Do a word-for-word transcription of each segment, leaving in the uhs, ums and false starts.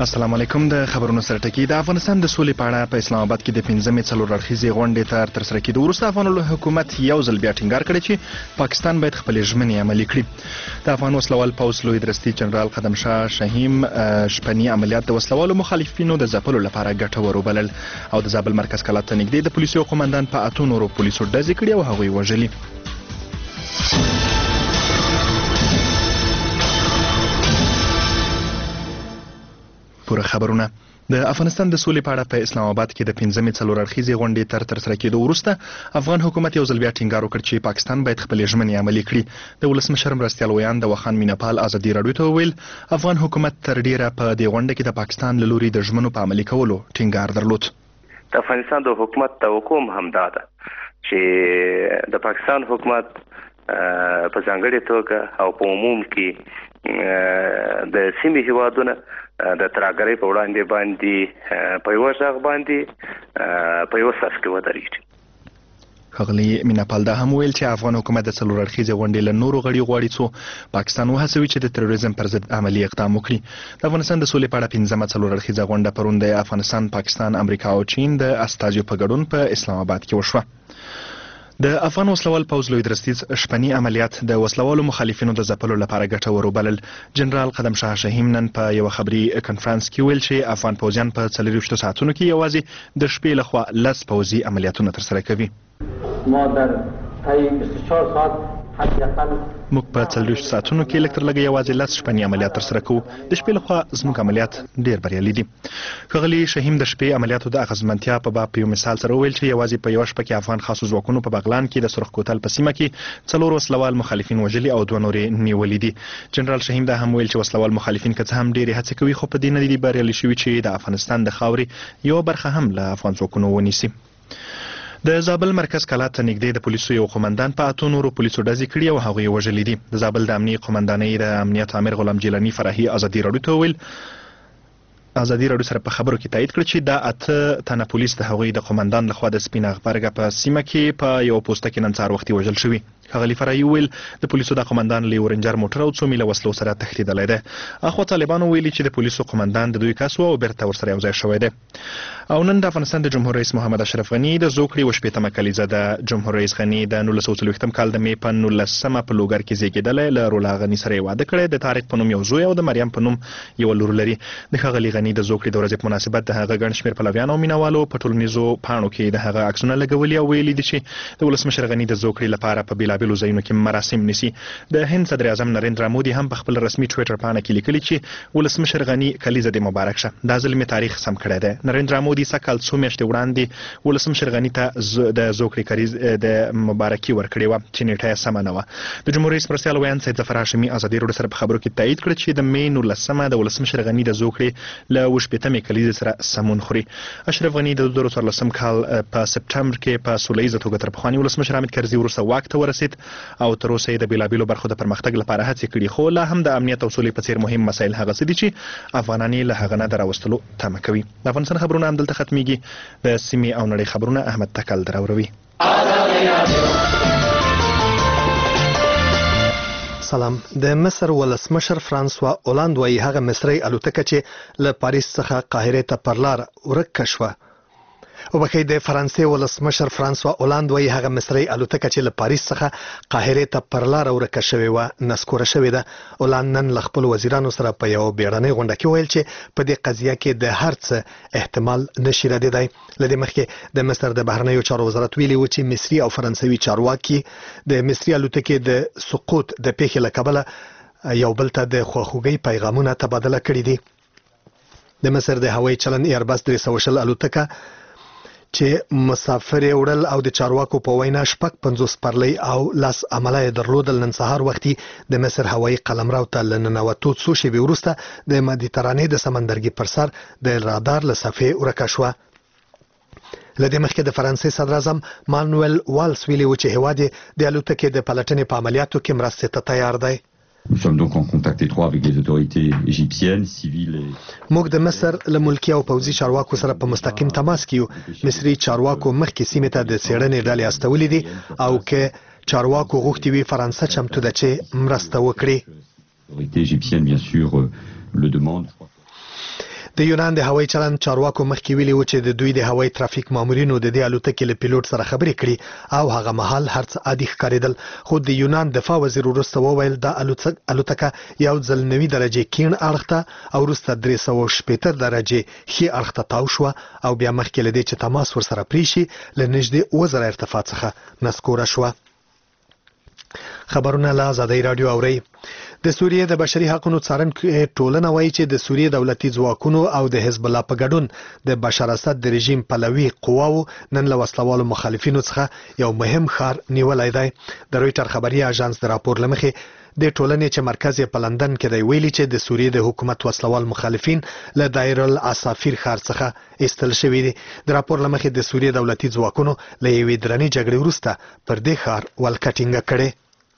السلام علیکم. د خبرونو سره ټکی. د افغانستان د سولې په اړه په اسلام آباد کې د پنځمې څلور اړخیزې غونډې تر ترسره کېدو وروسته افغان حکومت یو ځل بیا ټینګار کړی چې پاکستان باید خپلې ژمنې عملي کړي. د افغان وسلوال پوځ لوی درستي جنرال قدم شاه شهیم شپني عملیات د وسلوالو مخالفینو د ځپلو لپاره ګټور وبلل او د زابل مرکز کلات ته نږدې د پولیسو قومندان په اتو نورو پولیسو ډزې کړې او هغوی وژلي. پوره خبرونه. د افغانستان د سولې په اړه په اسلام آباد کې د پنځمې څلور اړخیزې غونډې تر ترسره کېدو وروسته افغان حکومت یو ځل بیا ټینګار وکړ چې پاکستان باید خپلې ژمنې عملي کړي. د ولسمشر مرستیال ویان د وخان میناپال ازادي راډیو ته وویل افغان حکومت تر ډیره په دې غونډه کې د پاکستان له لوري د ژمنو په عملي کولو ټینګار درلود. د افغانستان د حکومت توقع همدا ده چې د پاکستان حکومت په ځانګړې توګه او په عموم کې د سیمې هیوادونه د ترهګرۍ په وړاندې باندې په یو ځای باندې په یو سر کې ودرېږي. ښاغلي میناپال دا هم ویل چې افغان حکومت د څلور اړخیزې غونډې له نورو غړي غواړي څو پاکستان وهڅوي چې د تروریزم پر ضد عملي اقدام وکړي. د افغانستان د سولې په اړه پنځمه څلور اړخیزه غونډه پرون د افغانستان، پاکستان، امریکا او چین د استازیو په ګډون په اسلام آباد کې وشوه. د افغان وسلوال پوځ لوی درستي شپني عملیات د وسلوالو مخالفینو د ځپلو لپاره ګټور وبلل. جنرال قدم شاه شهیم نن په یو خبري کنفرانس کې ویل چې افغان پوځیان په څلورویشتو ساعتونو کې یوازې د شپې لخوا لس پوځي عملیاتونه ترسره کوي. ما در طی بیست و چهار ساعت حداقل موږ په څلورویشتو ساعتونو کې لږ تر لږه یوازې لس شپني عملیات ترسره کوو. د شپې لخوا زموږ عملیات ډېر بریالي دي. ښاغلي شهیم د شپې عملیاتو د اغېزمنتیا په باب په یو مثال سره وویل چې یوازې په یوه شپه کې افغان خاصو ځواکونو په بغلان کې د سرخ کوتل په سیمه کې څلور وسلوال مخالفین وژلي او دوه نورې نیولي دي. جنرال شهیم دا هم ویل چې وسلوال مخالفین که څه هم ډېرې هڅې کوي خو په دې نه دي بریالي شوي چې د افغانستان د خاورې یوه برخه هم له افغان ځواکونو ونیسي. د زابل مرکز کلات ته نږدې د پولیسو یو قومندان په اتو نورو پولیسو ډزې کړي او هغوی وژلي دي. د زابل د امنیې قومندانۍ د امنیت امیر غلام جیلاني فرحي ازادي راډیو ته وویل ازادي راډیو سره په خبرو کې تایید کړ چې دا اته تنه پولیس د هغوی د قومندان لخوا د سپین غبرګه په سیمه کې په یو پوسټه کې نن سهار وختي وژل شوي. ښاغلي فرحي وویل د پولیسو د قومندان له یو رنجر موټر او څو میله وسلو سره تښتېدلی دی. اخوا طالبانو ویلي چې د پولیسو قومندان د دوی کس و او بیرته ورسره یو ځای شوی دی. او نن د افغانستان د جمهور رئیس محمد اشرف غني د زوکړې اووه شپېتمه کلیزه د جمهور رئیس غني د نولس سوه څلوېښتم کال د مې په نولسمه په لوګر کې زیږېدلی. له رولا غني سره یې واده کړی. د طارق په نوم یو زوی او د مریم په نوم یوه لور لري. د ښاغلي غني د زوکړې د ورځې په مناسبت د هغه ګڼ شمېر پلویان او مینوالو په ټولنیزو پاڼو کې د هغه عکسونه لګولي او ویلي دي چې د ولسمشر غني د زوکړې لپاره په بېلابېلو ځایونو کې مراسم نیسي. د هند صدر اعظم نریندرا مودي هم په خپل رسمي ټویټر پاڼه کې لیکلي چې ولسمشر غني کلیزه دې مبارک شه. دا ځل مې تاریخ سم کړی دی. نریندرا مودي سږ کال څو میاشتې وړاندې ولسمشر غني ته د زوکړې کلیز د مبارکي ورکړې وه چې نیټه یې سمه نه وه. د جمهور رئیس مرستیال ویان سید ظفر هاشمي ازادي راډیو سره په خبرو کې تایید کړ چې د مې نولسمه د ولسمشر غني د زوکړې له اووه شپېتمې کلیزې سره سمون خوري. اشرف غني د دوه زره څوارلسم کال په سپټمبر کې په سوله ییزه توګه تر پخواني ولسمشر حامد کرزي وروسته واک ته ورسېد او تر اوسه یې د بېلابېلو برخو د پرمختګ لپاره هڅې کړي خو لا هم د امنیت او سولې په څېر مهم مسایل هغه څه دي چې افغانان یې له هغه نه د راوستلو تمه کوي. د افغانستان خبرونه همدلته ختمیږي. د سیمې او نړۍ خبرونه احمد تکل دراوروي. سلام. د مصر ولسمشر فرانسوا اولاند وایي هغه مصري الوتکه چې له پاریس څخه قاهرې ته پر لار ورکه شوه. وبخښئ د فرانسې ولسمشر فرانسوا اولاند وایي هغه مصري الوتکه چې له پاریس څخه قاهرې ته پر لاره ورکه شوې وه نسکوره شوې ده. اولاند نن له خپلو وزیرانو سره په یوه بیړنۍ غونډه کې ویل چې په دې قضیه کې د هر څه احتمال نشي ردېدی. له دې مخکې د مصر د بهرنیو چارو وزارت ویلي و چې مصري او فرانسوي چارواکي د مصري الوتکې د سقوط د پیښې له کبله یو بل ته د خواخوږۍ پیغامونه تبادله کړي دي. د مصر د هوایي چلند ایربس درې سوه شل الوتکه چې مسافر یې وړل او د چارواکو په وینا شپږ پنځوس سپرلۍ او لس عمله یې درلودل نن سهار وختي د مصر هوایي قلمرو ته له ننوتو څو شېبې وروسته د مدیترانې د سمندرګي پر سر د رادار له صفحې ورکه شوه. له دې مخکې د فرانسې صدر اعظم مانویل والس ویلي و چې هېواد یې د الوتکې د پلټنې په عملیاتو کې مرستې ته تیار دی. Nous sommes donc en contact étroit avec les autorités égyptiennes, civiles et... موږ د مصر له ملکي او پوځي چارواکو سره په مستقیم تماس کې یو. مصري چارواکو مخکې سیمې ته د څېړنې ډلې استولې دي او که چارواکو غوښتي وي فرانسه چمتو ده چې مرسته وکړي. L'autorité égyptienne bien sûr le demande. د یونان د هوایي چلند چارواکو مخکې ویلي و چې د دوی د هوایي ترافیک مامورینو د دې الوتکې له پیلوټ سره خبرې کړي او هغه مهال هر څه عادي ښکارېدل، خو د یونان دفاع وزیر وروسته وویل دا الوتکه یو ځل نوي درجې کیڼ اړخ ته او وروسته درې سوه شپېته درجې ښي اړخ ته تاو شوه او بیا مخکې له دې چې تماس ورسره پرې شي له نږدې اووه زره ارتفاع څخه نسکوره شوه. خبرونه له ازادۍ راډیو اورئ. د سوریې د بشري حقوقو څارنکې ټولنه وایي چې د سوریې دولتي ځواکونو او د حزب الله په ګډون د بشار اسد د رژیم پلوي قواو نن له وسلوالو مخالفینو څخه یو مهم ښار نیولی دی. د رویټر خبري اژانس د راپور له مخې د ټولنې چې مرکز یې په لندن کې دی ویلي چې د سوریې د حکومت وسلوال مخالفین له دایر العصافیر ښار څخه ایستل شوي دي. د راپور له مخې د سوریې دولتي ځواکونو له یوې درنې جګړې وروسته پر دې ښار ولکه ټینګه کړې.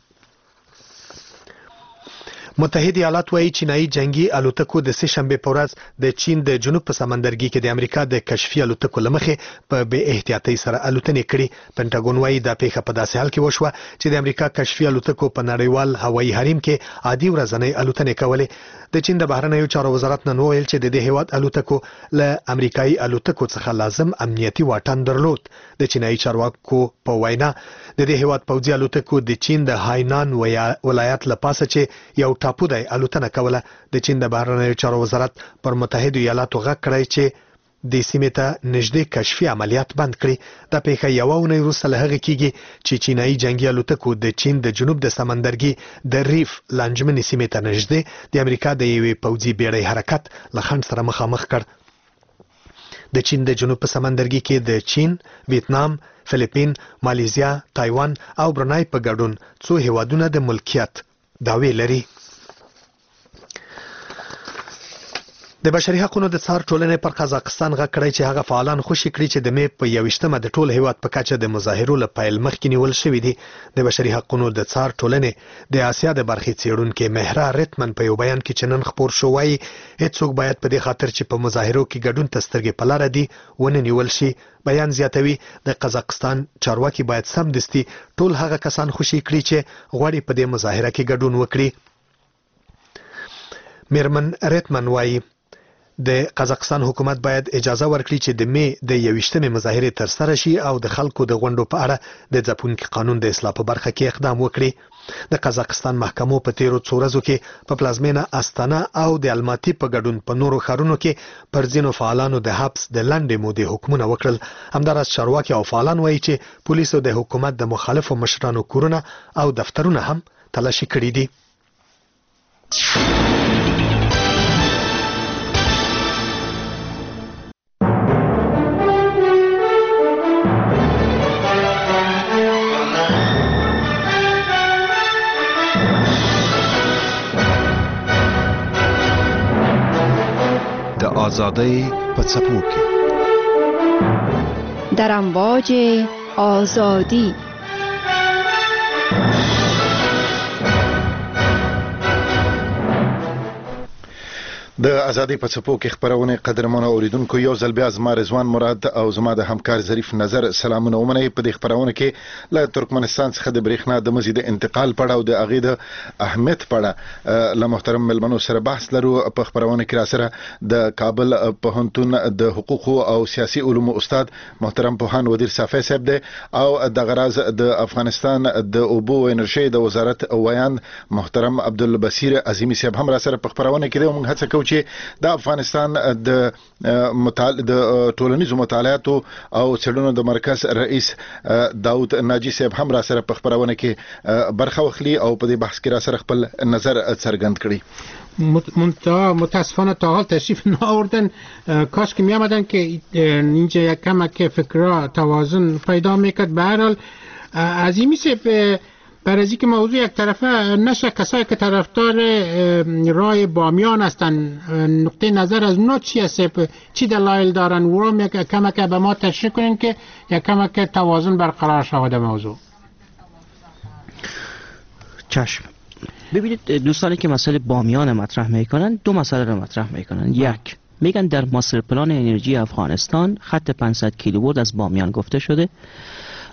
متحده ایالات وایي چینایي جنگي الوتکو د سه شنبه په ورځ د چین د جنوب په سمندرګي کې د امریکا د کشفي الوتکو لمخې په بې احتیاطۍ سره الوتنې کړي. پنټاګون وایي دا پیښه په داسې حال کې وشوه چې د امریکا کشفي الوتکو په نړیوال هوایي حریم کې عادي ورځنۍ الوتنې کولې. د چین د بهرنیو چارو وزارت نن وویل چې د دې هیواد الوتکو له امریکایي الوتکو څخه لازم امنیتي واټن درلود. د چینایي چارواکو په وینا د دې هیواد پوځي الوتکو د چین د هاینان ولایت له پاسه چې یو ټاپو دی الوتنه کوله. د چین د بهرنیو چارو وزارت پر متحده ایالاتو غږ کړی چې د سیمې ته نږدې کشفي عملیات بند کړي. دا پیښه یوه اونۍ وروسته له هغې کېږي چې چینایي جنګي الوتکو د چین د جنوب د سمندرګي د ریف لانجمنې سیمې ته نږدې د امریکا د یوې پوځي بیړۍ حرکت له خنډ سره مخامخ کړ. د چین د جنوب په سمندرګي کې د چین، ویتنام، فلیپین، مالیزیا، تایوان او برونای په ګډون څو هیوادونه د ملکیت دعوی لري. د بشري حقوقو د څار ټولنې پر قزاقستان غږ کړی چې هغه فعالان خوشي کړي چې د مې په یویشتمه د ټول هیواد په کچه د مظاهرو له پیل مخکې نیول شوي دي. د بشري حقوقو د څار ټولنې د آسیا د برخې څېړونکې مهرا ریتمن په یو بیان کې چې نن خپور شو وایي هیڅوک باید په دې خاطر چې په مظاهرو کې ګډون ته سترګې په لاره دي ونه نیول شي. بیان زیاتوي د قزاقستان چارواکي باید سمدستي ټول هغه کسان خوشي کړي چې غواړي په دې مظاهره کې ګډون وکړي. میرمن ریتمن وایي د قزاقستان حکومت باید اجازه ورکړي چې د مې د یویشتمې مظاهرې ترسره شي او د خلکو د غونډو په اړه د ځپونکي قانون د اصلاح په برخه کې اقدام وکړي. د قزاقستان محکمو په تیرو څو ورځو کې په پلازمینه استانه او د الماتي په ګډون په نورو ښارونو کې پر ځینو فعالانو د حبس د لنډې مودې حکمونه وکړل. همداراز چارواکي او فعالان وایي چې پولیسو د حکومت د مخالفو مشرانو کورونه او دفترونه هم تلاشي کړي دي. آزادی په څپو کې در امواج آزادی. د ازادي په څپو کې خبرونه قدرمنو اوریدونکو یو ځل بیا زما رضوان مراد او زما د همکار ظریف نظر سلامونه ومنئ. په دې خبرونه کې له ترکمنستان څخه د برېښنا د مزید انتقال پړه او د اغې د اهمیت پړه له محترم ملمنو سره بحث لرو. په خبرونه کې را سره د کابل پوهنتون د حقوقو او سیاسي علومو استاد محترم پوهان ودیر صافی صاحب دی او د غراز د افغانستان د اوبو او انرژي د وزارت ویان محترم عبدالبصیر عظیمی صاحب هم را سره په خبرونه کې د موږ هڅه کوو چې د افغانستان د مطالعه د ټولنیزو مطالعاتو او څېړنو د مرکز رئیس داود ناجی صاحب هم را سره په خبرونه کې برخه واخلي او په دې بحث کې را سره خپل نظر څرګند کړي. متاسفانه تا حال تشریف نآوردن. کاش که می آمدن که اینجا یک کمک فکرها توازن پیدا میکرد. به هر حال عظیمی صاحب برای اینکه موضوع یک طرفه نشه، کسایی که طرفدار رای بامیان هستن نقطه نظر از اونا چی است؟ چی دلایل دارن؟ اونم یک کمک به ما تشریح کنین که یک کمک توازن برقرار شود موضوع. چشم. ببینید دوستانی که مسئله بامیان مطرح میکنن دو مسئله رو مطرح میکنن. یک، میگن در ماستر پلان انرژی افغانستان خط پانصد کیلووولت از بامیان گفته شده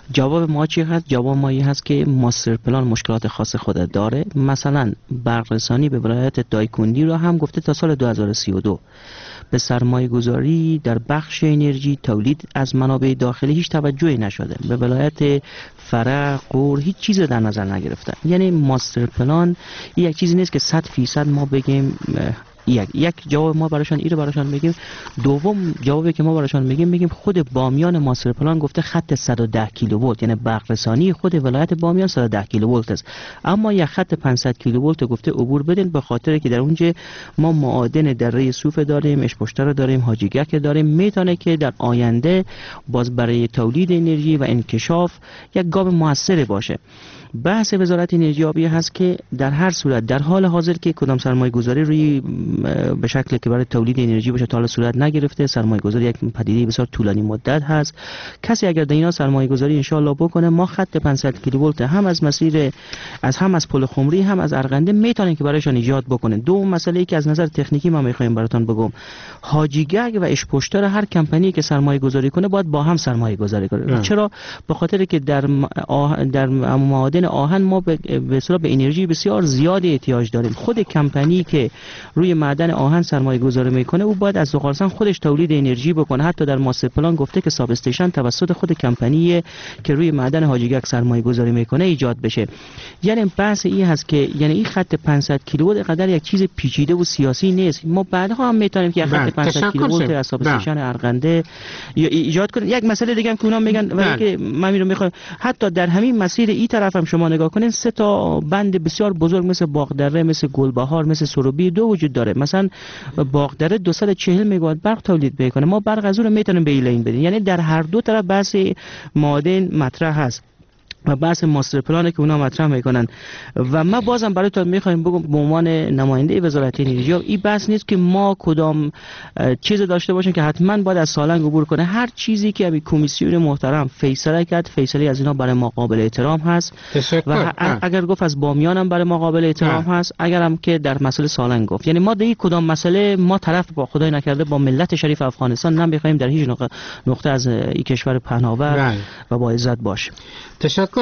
جواب ما چی هست؟ جواب ما این هست که ماستر پلان مشکلات خاص خود داره. مثلا برقرسانی به ولایت دایکندی رو هم گفته تا سال دو هزار و سی و دو به سرمایه گذاری در بخش انرژی تولید از منابع داخلی هیچ توجهی نشده. به ولایت فرع، قور هیچ چیز در نظر نگرفتن. یعنی ماستر پلان یک چیزی نیست که صد فیصد ما بگیم یک یک جواب ما براشان ایره براشان میگیم. دوم جوابی که ما براشان میگیم میگیم خود بامیان ماستر پلان گفته خط صد و ده کیلوولت، یعنی برق رسانی خود ولایت بامیان صد و ده کیلوولت است، اما یک خط پانصد کیلوولت گفته عبور بدین، به خاطر که در اونجا ما معادن دره صوف داریم، اشپشتر داریم، حاجیگک داریم، میتونه که در آینده باز برای تولید انرژی و انکشاف یک گام موثر باشه. بحث وزارت انرژی آبی هست که در هر صورت در حال حاضر که کدام سرمایه گذاری روی به شکلی که برای تولید انرژی باشه تا حالا صورت نگرفته. سرمایه گذاری یک پدیده بسیار طولانی مدت هست. کسی اگر در اینا سرمایه گذاری ان شاء الله بکنه، ما خط پانصد کیلوولت هم از مسیر از هم از پل خمری هم از ارغنده میتونن که برایشان ایجاد بکنه. دو مسئله ای که از نظر تکنیکی ما میخوایم براتون بگم، حاجیگک و اشپشتر هر کمپانی که سرمایه گذاری کنه باید با هم سرمایه گذاری کنه. چرا؟ به خاطر که در آه... در معادن آهن ما به اصطلاح به انرژی بسیار زیادی احتیاج داریم. خود کمپانی که روی معدن آهن سرمایه گذاری میکنه او باید از زغالسنگ خودش تولید انرژی بکنه. حتی در ماستر پلان گفته که ساب استیشن توسط خود کمپانی که روی معدن حاجیگک سرمایه گذاری میکنه ایجاد بشه. یعنی بحث این هست که یعنی این خط پانصد کیلوولت قدر یک چیز پیچیده و سیاسی نیست. ما بعدها هم میتونیم که خط پانصد کیلوولت از ساب استیشن ارغنده ایجاد کنیم. یک مسئله دیگه هم که اونا میگن ولی که من میرم میخوام حتی در همین مسیر این طرف هم شما نگاه کنین، سه تا بند بسیار بزرگ مثل باغدره، مثل گلبهار، مثل سروبی دو وجود داره. مثلا باغدره دویست و چهل مگاوات برق تولید میکنه، ما برق از اون رو میتونیم به این لین بدیم. یعنی در هر دو طرف بحث معادن مطرح هست و بحث ماستر پلانه که اونا مطرح میکنن. و ما بازم براتون میخوایم بگم به عنوان نماینده وزارت انرژی این بحث نیست که ما کدام چیز داشته باشیم که حتما باید از سالنگ عبور کنه. هر چیزی که ابی کمیسیون محترم فیصله کرد، فیصله از اینا برای ما قابل احترام هست و اگر گفت از بامیان هم برای ما قابل احترام هست، اگر هم که در مسئله سالنگ گفت. یعنی ما در کدام مسئله ما طرف با خدای نکرده با ملت شریف افغانستان نمیخوایم در هیچ نقطه, نقطه از این کشور پهناور و با عزت باشیم. تشکر.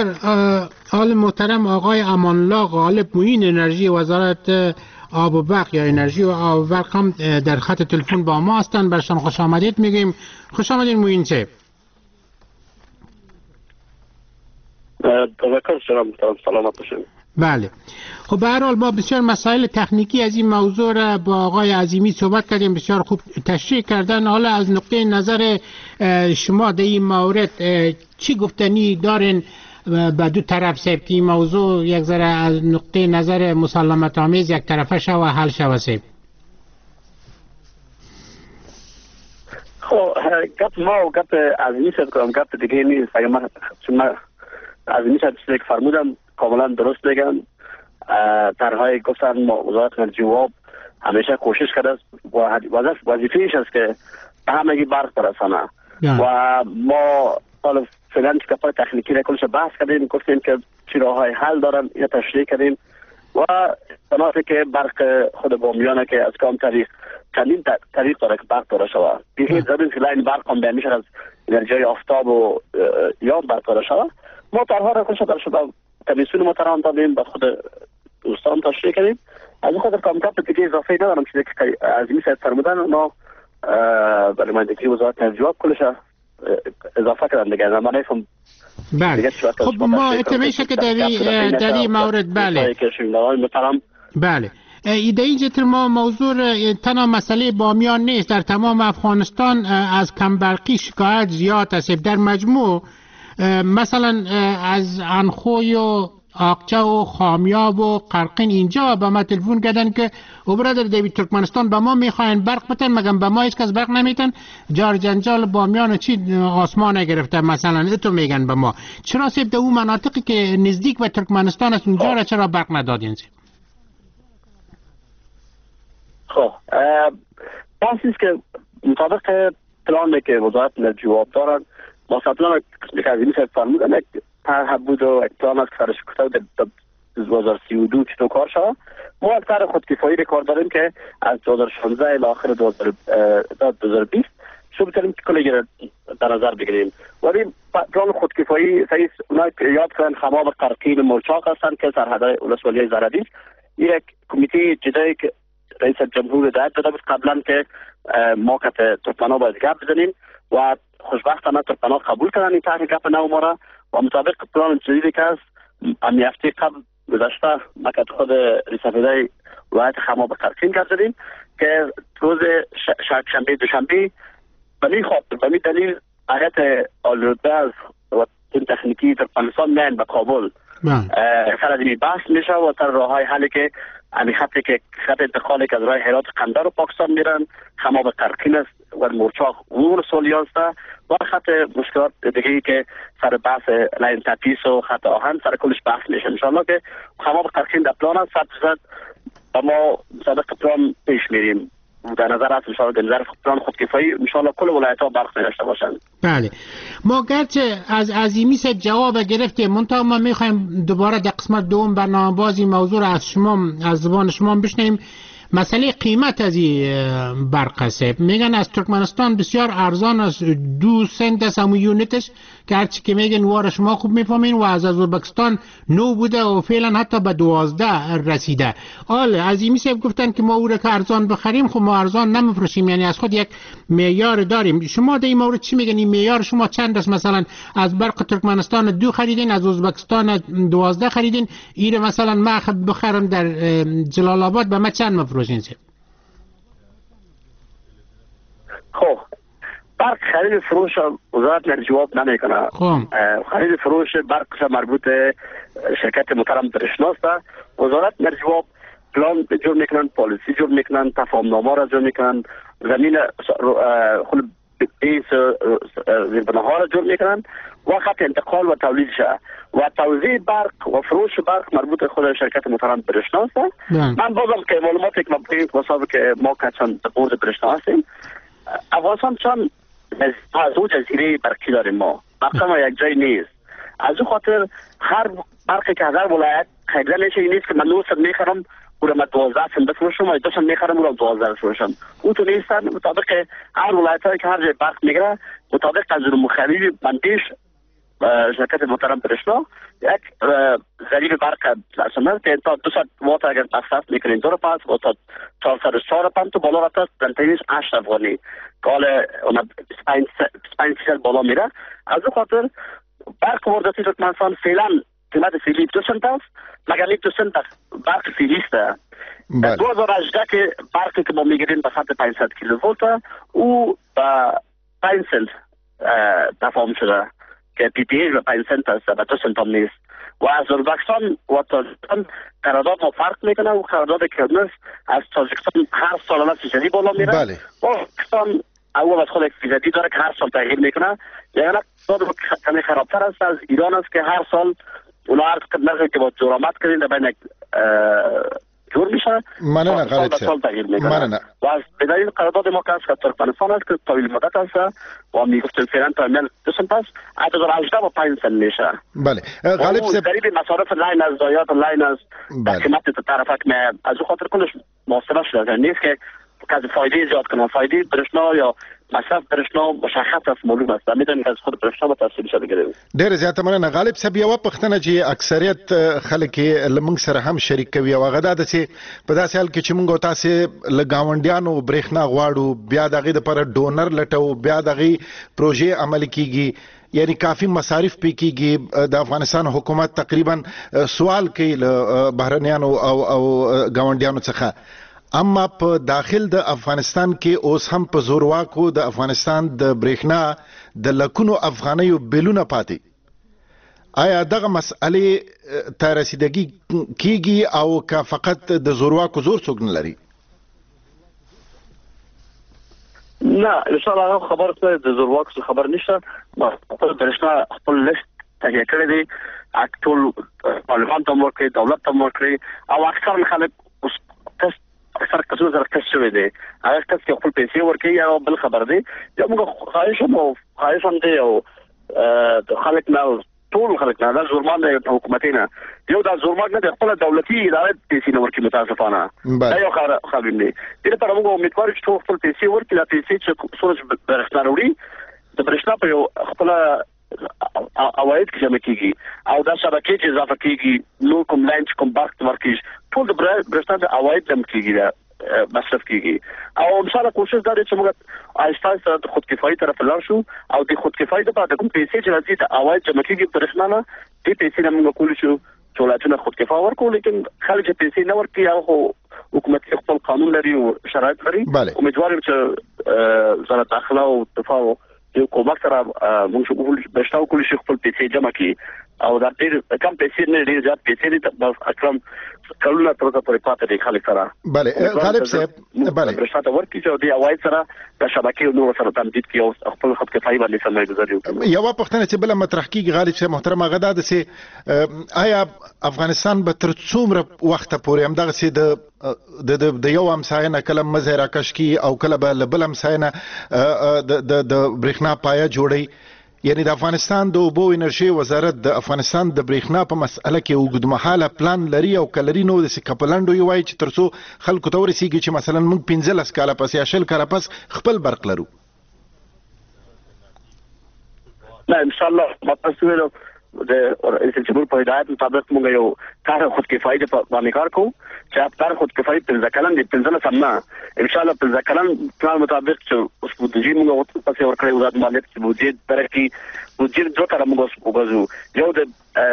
آل محترم آقای امانالله غالب، معین انرژی وزارت آب و برق یا انرژی و آب و برق هم در خط تلفن با ما هستند. برشان خوش آمدید میگیم. خوش آمدید معین صاحب. تشکر شما سلامت باشید. بله. خب به هر حال ما بسیار مسائل تکنیکی از این موضوع را با آقای عظیمی صحبت کردیم، بسیار خوب تشریح کردن. حالا از نقطه نظر شما در این مورد چی گفتنی دارین به دو طرف صاحب که این موضوع یک ذره از نقطه نظر مسالمت آمیز یک طرفه شو و حل شو صاحب؟ خب گپ ما و گپ عظیمی صاحب کنم، گپ دیگه نیست. اگر من شما عظیمی صاحب چیزی که فرمودن کاملا درست بگن. طرحهای گفتن ما وزارت انرژی و آب همیشه کوشش کرده است و وظیفه‌اش است که به همگی برق برسانه و ما حالا فعلا که کپای تکنیکی را کلش بحث کردیم، گفتیم که چی راههای حل دارن یا تشریح کردیم و تنافی که برق خود بامیانه که از کام طریق چندین طریق داره که برق داره شود. دیگه ضرورت که لاین برق هم بیمیشه از انرژی آفتاب و یا برق داره شود. ما طرحها را کلش در شده کمیسیون محترم دادیم، به خود دوستان تشریح کردیم. از این خاطر کامکت دیگه اضافه ندارم. چیزی که عظیمی صاحب فرمودن ما برای نمایندگی وزارت انرژی و آب کلش اضافه کردن دیگه. من نفهم. بله. خب ما اطلاعیشه که در این مورد بله بله ایده اینجا تر ما موضوع تنها مسئله بامیان نیست، در تمام افغانستان از کمبرقی شکایت زیاد است. در مجموع مثلا از انخوی و آقچه و خامیاب و قرقین اینجا به ما تلفن کردن که او برادر دیوی ترکمنستان به ما میخواین برق بتن، مگم به ما هیچ کس برق نمیتن. جار جنجال بامیان چی آسمان نگرفته مثلا اتو میگن به ما. چرا سیب در اون مناطقی که نزدیک به ترکمنستان است اونجا را چرا برق ندادین سیب؟ خب بحثیست که مطابق پلان که وزارت انرژی و آب دارن، ما پلان که از این صاحب فرمودن یک طرح بود و یک پلان است که سرش کتا در دو هزار و سی و دو چطور کار شد. ما یک طرح خودکفایی کار داریم که از دو هزار و شانزده الی آخر دو هزار و بیست شروع کردیم که کلی در نظر بگیریم. ولی پلان خودکفایی سعی اونایی که یاد کردن خماب قرقین مرچاق هستند که سرحدهای ولسوالی زرادیش، یک کمیته جدایی که رئیس جمهور هدایت داده بود قبلا که ما که ترکمن‌ها باید گپ بزنیم و خوشبختانه ترکمن‌ها قبول کردن این طرح گپ نو ما را و مطابق پلان جدیدی که است امی هفته قبل گذشته ما که خود رئیس هدایت ولایت خماب قرقین گپ زدیم که روز شنبه دوشنبه به می خاطر به می دلیل هیئت آلوده از و تیم تکنیکی ترکمنستان میان به کابل سر از این بحث میشه و سر راه های حلی که امی خطی که خط انتقالی که از راه هرات قندار و پاکستان میرن خماب قرقین است و مرچاق امور سولیانسته و خط مشکلات دیگه که سر بحث لاین تپیس و خط آهن سر کلش بحث میشه. انشاءالله که خماب قرقین در پلان است صد درصد اما مطابق پلان پیش میریم. در نظر است انشاءالله در نظر پلان خودکفایی انشاءالله کل ولایت‌ها برخ داشته باشند. بله ما گرچه از عظیمی سے جواب گرفتیم منتها ما میخوایم دوباره در قسمت دوم برنامه بازی موضوع را از شما از زبان شما بشنیم. مسئله قیمت از این برق است. میگن از ترکمنستان بسیار ارزان است، دو سنت است همون یونیتش که هرچی که میگن واره شما خوب میفهمین و از ازبکستان نو بوده و فعلا حتی به دوازده رسیده. حال عظیمی صاحب گفتن که ما او را که ارزان بخریم خب ما ارزان نمیفروشیم، یعنی از خود یک معیار داریم. شما در این مورد چی میگن؟ این معیار شما چند است؟ مثلا از برق ترکمنستان دو خریدین، از ازبکستان دوازده خریدین، این مثلا ما بخرم در جلال آباد به ما چند مفروشین؟ خب برق خرید فروش وزارت نه جواب نمیکنه. خرید فروش برق مربوط شرکت محترم برشناست. وزارت نه جواب پلان جور میکنن، پالیسی جور میکنن، تفاهمنامه را جور میکنن، زمین خود بیس زیربناها را جور میکنن و خط انتقال و تولیدش و توزیع برق و فروش برق مربوط خود شرکت محترم برشناست. من بازم که معلوماتی که من بگیم واسه که ما که چند بورد برشنا هستیم افغانستان چند از او جزیره برقی داریم، ما برق ما یک جای نیست. از او خاطر هر برقی که هزار ولایت خریده میشه این نیست که من نوست میخرم او را من دوازده سن بفروشم و دوستم میخرم او را دوازده بفروشم. او تو نیستن. مطابق هر ولایت هایی که هر جای برق میگره مطابق از مخربی بندیش شرکت محترم برشنا یک ضریب برق لازمه که تا دویست وات اگر مصرف میکنین دو رو پس و تا چهارصد و چهار پنج تو بالا رفت دنتینیش هشت افغانی که حال اون بیست و پنج فیصد بالا میره. از او خاطر برق وارداتی ترکمنستان فعلا قیمت فعلی دو سنت است، مگر یک دو سنت برق فعلی است. دو هزار و هجده که برقی که ما میگیریم به سطح پانصد کیلو ولت او به پنج سنت تفاهم شده که پی پی ایش به پنج سنت است، به دو سنت هم نیست. و از ازبکستان و تاجیکستان قرارداد ما فرق میکنه و قرارداد کرنس از تاجیکستان هر سال الان فیصدی بالا میره. بله. و ازبکستان اول از خود یک فیصدی داره که هر سال تغییر میکنه. یعنی قرارداد کمی خرابتر است از ایران است که هر سال اونا هر نرخی که با جرامت کردین در بین جور میشه. مننه غالب صاحب. مننه. و از بدلیل قرارداد ما که از ترکمنستان است که طویل مدت است و میگفتن فعلا تا میل دو سنت است، از دو هزار و هجده با پنج سنت میشه. بله. غالب صاحب ضریب مصارف لاین از ضایعات لاین از قیمت طرفک می از او خاطر کلش محاسبه شده نیست که از فایده زیاد کنه. فایده برشنا یا مصرف برشنا مشخص است، معلوم است. میدونید از خود برشنا به تفصیل شده بگیریم. ډېر زیاته مننه غالب صاحب. یو پښتنه چې اکثریت خلک لمنګ سره هم شریک کوي او غدا د چې په داسې حال کې چې موږ تاسو لګاونډیانو برېښنا غواړو بیا دغه د پر ډونر لټو بیا دغه پروژې عمل کیږي، یعنی کافی مصارف پې کیږي. د افغانستان حکومت تقریبا سوال کوي له بهرنیانو او او ګاونډیانو څخه، اما په داخل د افغانستان کې اوس هم په زورواکو د افغانستان د برېښنا د لکونو افغانیو بلونه پاتې. آیا دغه مسئله ته رسیدګي کیږي او که فقط د زورواکو زور څوک نه لري؟ نه ان شاء الله خبر څه د زورواکو خبر نشته. خپل برېښنا خپل لیست تهیه کړی دی، ټول پارلمان ته ورکړي، دولت ته ورکړي او اکثر خلک اکثر کسو زره کس شوی دی. هغه کس چې خپل پیسې ورکوي یا بل خبر دی یا موږ خواهش هم خواهش هم دی او د خلک نه ټول خلک نه دا زورمان د حکومت نه یو دا زورمان نه د خپل دولتي ادارې پیسې نه ورکړي متاسفانه دا یو خبر دی دې لپاره موږ امیدوار یو چې ټول خپل پیسې ورکړي دا پیسې چې څومره برښنا وړي د برښنا په یو خپل اواید کې جمع کیږي او دا شبکې چې اضافه کیږي نو کوم لاین کوم برق ورکیږي ټول د برښنا د اواید جمع کیږي مصرف کیږي او ان شاء الله کوشش دا چې موږ آهسته آهسته د خودکفایي طرف لاړ شو او د خودکفایي لپاره د کوم پیسې چې راځي د اواید جمع کیږي برښنا نه دې پیسې موږ کول شو ټولاتونه خودکفا ورکو لیکن خلک پیسې نه ورکړي او حکومت خپل قانون لري او شرایط لري امیدوار یم چې وزارت داخله او دفاع یو کومک سره موږ شغل بشتاو کول شي خپل پیسې جمع کړي او دا ډېر کم پیسې نه ډېر زیات پیسې دي د اکرم کلونه تر اوسه پورې پاتې دي خلک سره bale غالب صاحب bale برښنا ته ورکړي چې د اواید سره د شبکې نور سره تمدید کړي او خپل خط کفایي باندې سمې گزاري وکړي یو پښتنه چې بل مطرح کیږي غالب صاحب محترم غدا د سي آیا افغانستان به تر څومره وخت پورې هم دغه سي د د د یو امساینه کله مزه راکش کی او کله به بل امساینه د د برېښنا پایا جوړي یعنی د افغانستان د اوبو انرژي وزارت د افغانستان د برېښنا په مسأله کې اوږدمهاله پلان لري او کلري نو د سکپلندو یو وای چې ترڅو خلکو ته ورسیږي چې مثلا موږ پنځلس کاله پس یا شل کاله پس خپل برق لرو نه ان شاء الله متاسو د رئیس جمهور په هدایت مطابق موږ یو کار خودکفایي باندې کار کوو چې کار خودکفایي په ځکلن د پنځله سمنا ان شاء الله په ځکلن پلان مطابق چې اوس په دې موږ پسې ورکړی وزارت مالیات چې بودجه ترقی بودجه دوه کار موږ وګورو یو د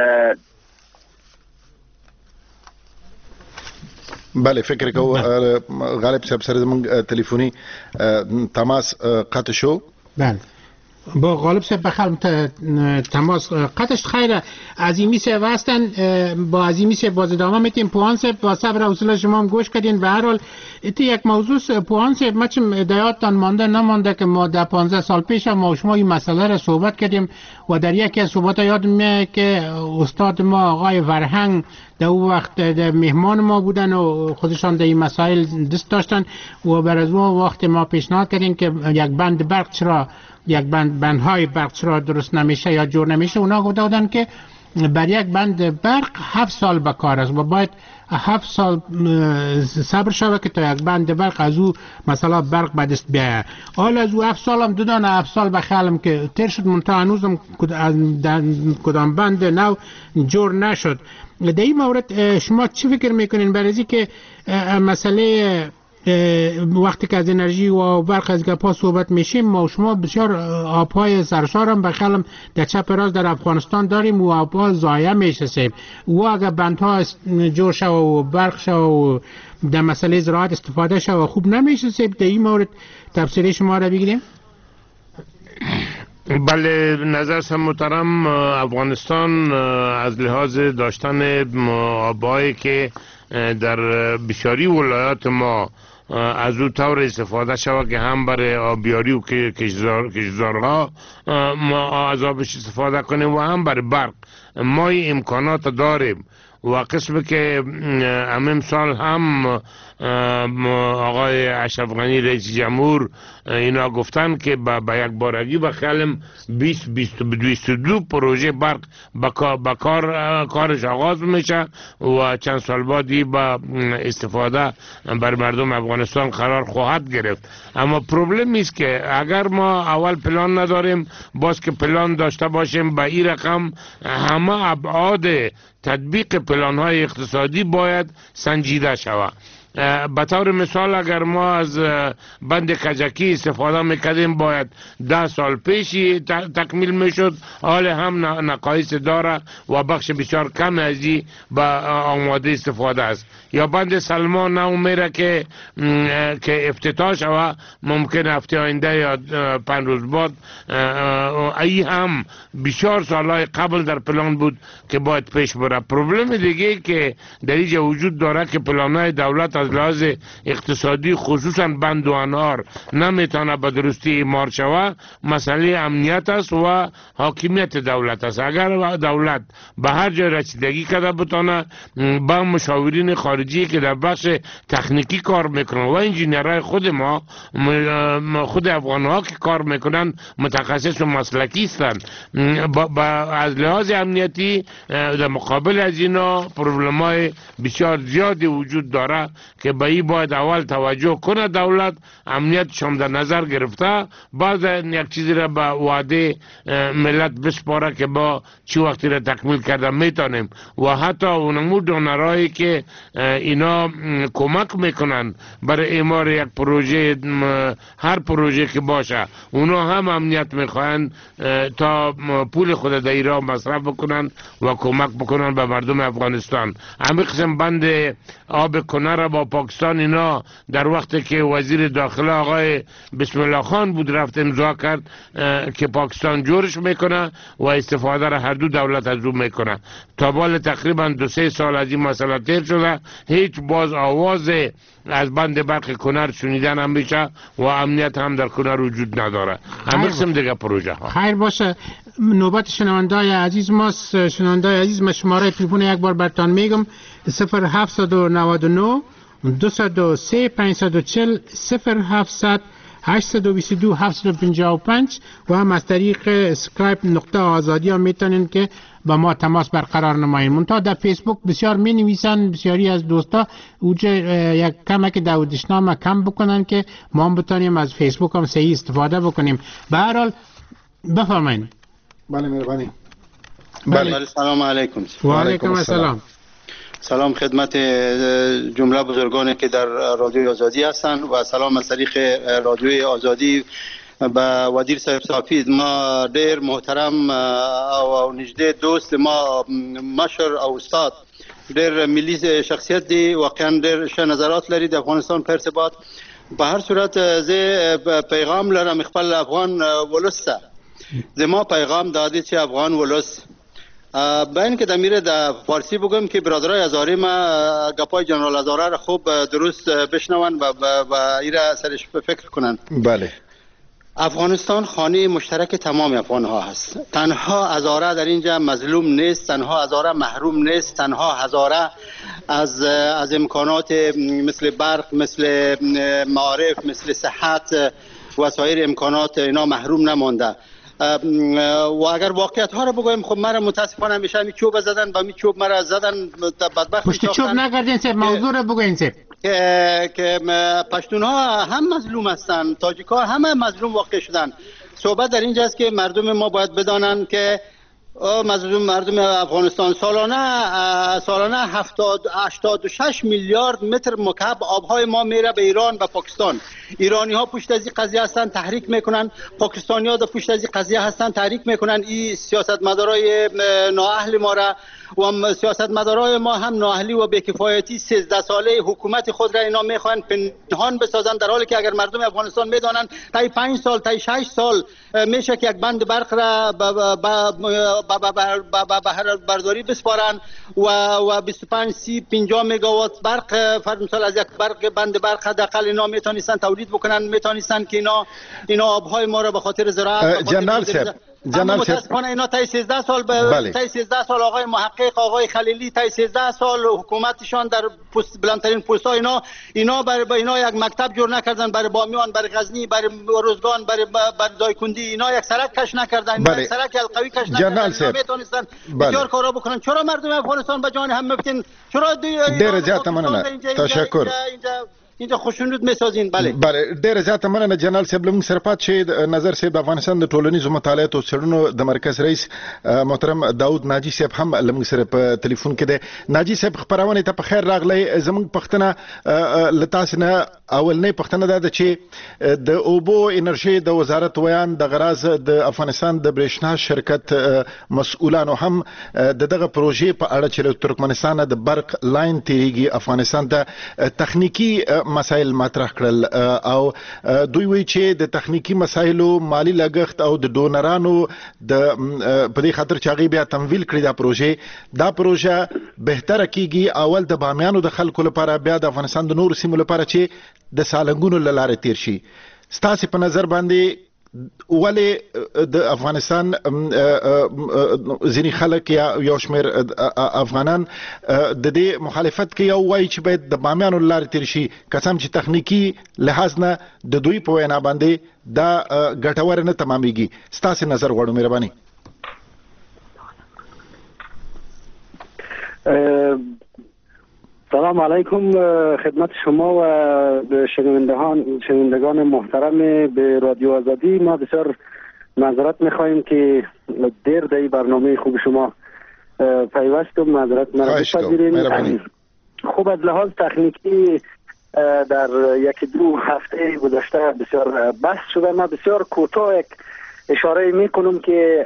bale فکر کو غالب صاحب سره زموږ ټلیفوني تماس قطع شو بله با غالب صاحب بخیر تماس قطعش خیره عظیمی صاحب هستن با عظیمی صاحب باز ادامه میتیم پوان صاحب با صبر حوصله شما هم گوش کردین به هر حال ایتی یک موضوع پوان صاحب ما چم ادایاتتان مانده نمانده که ما در پانزده سال پیش ما شما این مسئله را صحبت کردیم و در یکی از صحبت یاد میاد که استاد ما آقای فرهنگ در اون وقت در مهمان ما بودن و خودشان در این مسائل دست داشتن و بر از اون وقت ما پیشنهاد کردیم که یک بند برق چرا یک بند بندهای برق چرا درست نمیشه یا جور نمیشه اونا گفته بودن که بر یک بند برق هفت سال به کار است و باید هفت سال صبر شود که تا یک بند برق از او مثلا برق به دست بیاید حالا از او هفت سال هم دودن هفت سال بخیالم که تر شد منطقه هنوزم کدام بند نو جور نشد در این مورد شما چی فکر میکنین برای که مسئله وقتی که از انرژی و برق از گپا صحبت میشیم ما شما بسیار آبهای سرشار هم بخیالم در چپ راست در افغانستان داریم و آبها ضایع میشه و اگر بندها جور شو و برق شو و در مسئله زراعت استفاده شو و خوب نمیشه در این مورد تفسیر شما را بگیریم بله نظر سم محترم افغانستان از لحاظ داشتن آبهایی که در بسیاری ولایات ما از او طور استفاده شود که هم برای آبیاری و کشتزارها ما از آبش استفاده کنیم و هم برای برق ما این امکانات داریم و قسم که امام سال هم آقای اشرف غنی رئیس جمهور اینا گفتن که با یک بارگی و خیالم بیست بیست و دو پروژه برق با کار کارش آغاز میشه و چند سال بعدی با استفاده بر مردم افغانستان قرار خواهد گرفت. اما پروبلم است که اگر ما اول پلان نداریم باز که پلان داشته باشیم به این رقم همه ابعاد تطبیق پلان های اقتصادی باید سنجیده شود. به طور مثال اگر ما از بند کجکی استفاده میکردیم باید ده سال پیشی تکمیل میشد حال هم نقایص داره و بخش بسیار کم ازی به آماده استفاده است. یا بند سلمان نو میره که که افتتاح شود ممکن هفته آینده یا پنج روز بعد ای هم بسیار سالهای قبل در پلان بود که باید پیش بره. پروبلم دیگه که در اینجا وجود داره که پلانهای دولت از لحاظ اقتصادی خصوصا بند و انهار نمیتونه به درستی اعمار شود، مسئله امنیت است و حاکمیت دولت است. اگر دولت به هر جای رسیدگی کرده بتونه با مشاورین خارجی که در بخش تکنیکی کار میکنن و انجینیرهای خود ما، خود افغان ها که کار میکنن متخصص و مسلکی هستند، با, با از لحاظ امنیتی در مقابل از اینا پروبلم های بسیار زیادی وجود داره که به این باید اول توجه کنه دولت، امنیتش هم در نظر گرفته، بعد یک چیزی را به وعده ملت بسپاره که با چی وقتی را تکمیل کرده میتونیم. و حتی اونمو دونرهایی که اینا کمک میکنن برای اعمار یک پروژه، هر پروژه که باشه، اونا هم امنیت میخواهند تا پول خود در ایران مصرف بکنن و کمک بکنن به مردم افغانستان. همین قسم بند آب کنه را با پاکستان اینا در وقتی که وزیر داخله آقای بسم الله خان بود رفت امضا کرد که پاکستان جورش میکنه و استفاده را هر دو دولت از او میکنه. تا بال تقریبا دو سه سال از این مسئله تیر شده، هیچ باز آواز از بند برق کنر شنیدن هم میشه و امنیت هم در کنر وجود نداره. همین قسم دیگه پروژه ها. خیر باشه، نوبت شنوندای عزیز ماست. شنوندای عزیز، من شماره تلفن یک بار براتون میگم: صفر هفت نه نه دو صفر سه پنج چهار صفر صفر هفت هشت دو دو هفت پنج پنج و هم از طریق اسکایپ نقطه آزادی ها میتونین که با ما تماس برقرار نمایین. منتها در فیسبوک بسیار می نویسن بسیاری از دوستا اوجه یک کمک دعوتشنامه کم بکنن که ما هم بتونیم از فیسبوک هم صحیح استفاده بکنیم. به هر حال بفرمایید. بله مهربانی. بله سلام علیکم. و علیکم السلام. سلام خدمت جمله بزرگانی که در رادیوی آزادی هستند و سلام از طریق رادیوی آزادی به وزیر صاحب صافی. ما ډیر محترم او نږدې دوست ما مشر او استاد ډیر ملي شخصیت دی، واقعا ډیر ښه نظرات لري د افغانستان په ارتباط. په هر صورت زه پیغام لرم خپل افغان ولس ته. زما پیغام دادی چې افغان ولس با اینکه در میره در فارسی بگم که برادرای هزاره ما گپای جنرال هزاره را خوب درست بشنون و و ایره سرش فکر کنن. بله. افغانستان خانه مشترک تمام افغان ها هست. تنها هزاره در اینجا مظلوم نیست، تنها هزاره محروم نیست، تنها هزاره از از امکانات مثل برق، مثل معارف، مثل صحت و سایر امکانات اینا محروم نمانده. و اگر واقعیت ها رو بگویم، خب مرا متاسفانه همیشه می چوب زدن با می چوب مرا زدن بدبخت پشت چوب نکردین سه موضوع رو بگوین سه که که پشتون ها هم مظلوم هستن، تاجیک ها همه مظلوم واقع شدن. صحبت در اینجاست که مردم ما باید بدانند که مظلوم مردم افغانستان سالانه سالانه هفتاد هشتاد و شش میلیارد متر مکعب آبهای ما میره به ایران و پاکستان. ایرانی ها پشت از این قضیه هستن تحریک میکنن، پاکستانی ها در پشت از این قضیه هستن تحریک میکنن. این سیاستمدارای نااهل ما را و سیاستمدارای ما هم نااهلی و بی‌کفایتی سیزده ساله حکومت خود را اینا میخوان پنهان بسازن، در حالی که اگر مردم افغانستان میدانن تا پنج سال تا شش سال میشه که یک بند برق را برداری بسپارن و و بیست و پنج سی پنجاه مگاوات برق فرض مثال از یک برق بند برق حداقل اینا میتونستن تولید بکنن، میتونستن که اینا اینا آبهای ما را به خاطر زراعت جنرال صاحب جنرال صاحب اینا تا سیزده سال به تا سیزده سال آقای محقق آقای خلیلی تا سیزده سال حکومتشان در پست بلندترین پست ها اینا اینا برای اینا یک مکتب جور نکردن، برای بامیان، برای غزنی، برای روزگان، برای برای دایکندی اینا یک سرک کش نکردن، اینا یک سرک القوی کش نکردن، میتونستن بسیار کارا بکنن. چرا مردم افغانستان به جان هم مفتین؟ چرا ډیر زیات مننه، تشکر. اینجا خوشنود میسازین. بله بله ډیر زیات مننه جنرال صاحب. لمون سره پات شه نظر صاحب د افغانستان د ټولنیزو مطالعات او څېړنو د مرکز رئیس محترم داود ناجی صاحب هم لمون سره په ټلیفون کې دی. ناجی صاحب خبرونه ته په خیر راغلی. زموږ پښتنه لتاسنه اولنې پښتنه ده چې د اوبو انرژي د وزارت ویان د غراز د افغانستان د برېښنا شرکت مسؤلانو هم د دغه پروژې په اړه چې ترکمنستان د برق لاین تیریږي افغانستان ته تخنیکی مسایل مطرح کړل او دوی وی چې د تخنیکی مسایلو مالی لګښت او د ډونرانو د په دې خاطر چې هغه بیا تمویل کړی دا پروژه دا پروژه بهتره کیږي اول د بامیانو د خلکو لپاره بیا د افغانستان د نورو سیمو لپاره چې د سالنګونو لاره تیر شي. ستاسو په نظر باندې ولې د افغانستان ځینې خلک یا یو شمېر افغانان د دې مخالفت کوي او وایي چې باید د بامیانو لارې تیر شي که څه هم چې تخنیکي لحاظ نه د دوی په وینا باندې دا ګټور نه تمامیږي. ستاسو نظر غواړو مهرباني. سلام علیکم خدمت شما و شنوندگان شنوندگان محترم به رادیو آزادی. ما بسیار معذرت میخواهیم که دیر در برنامه خوب شما پیوستم. معذرت مرا بپذیرید. خوب از لحاظ تکنیکی در یکی دو هفته گذشته بسیار بحث شده. ما بسیار کوتاه یک اشاره میکنم که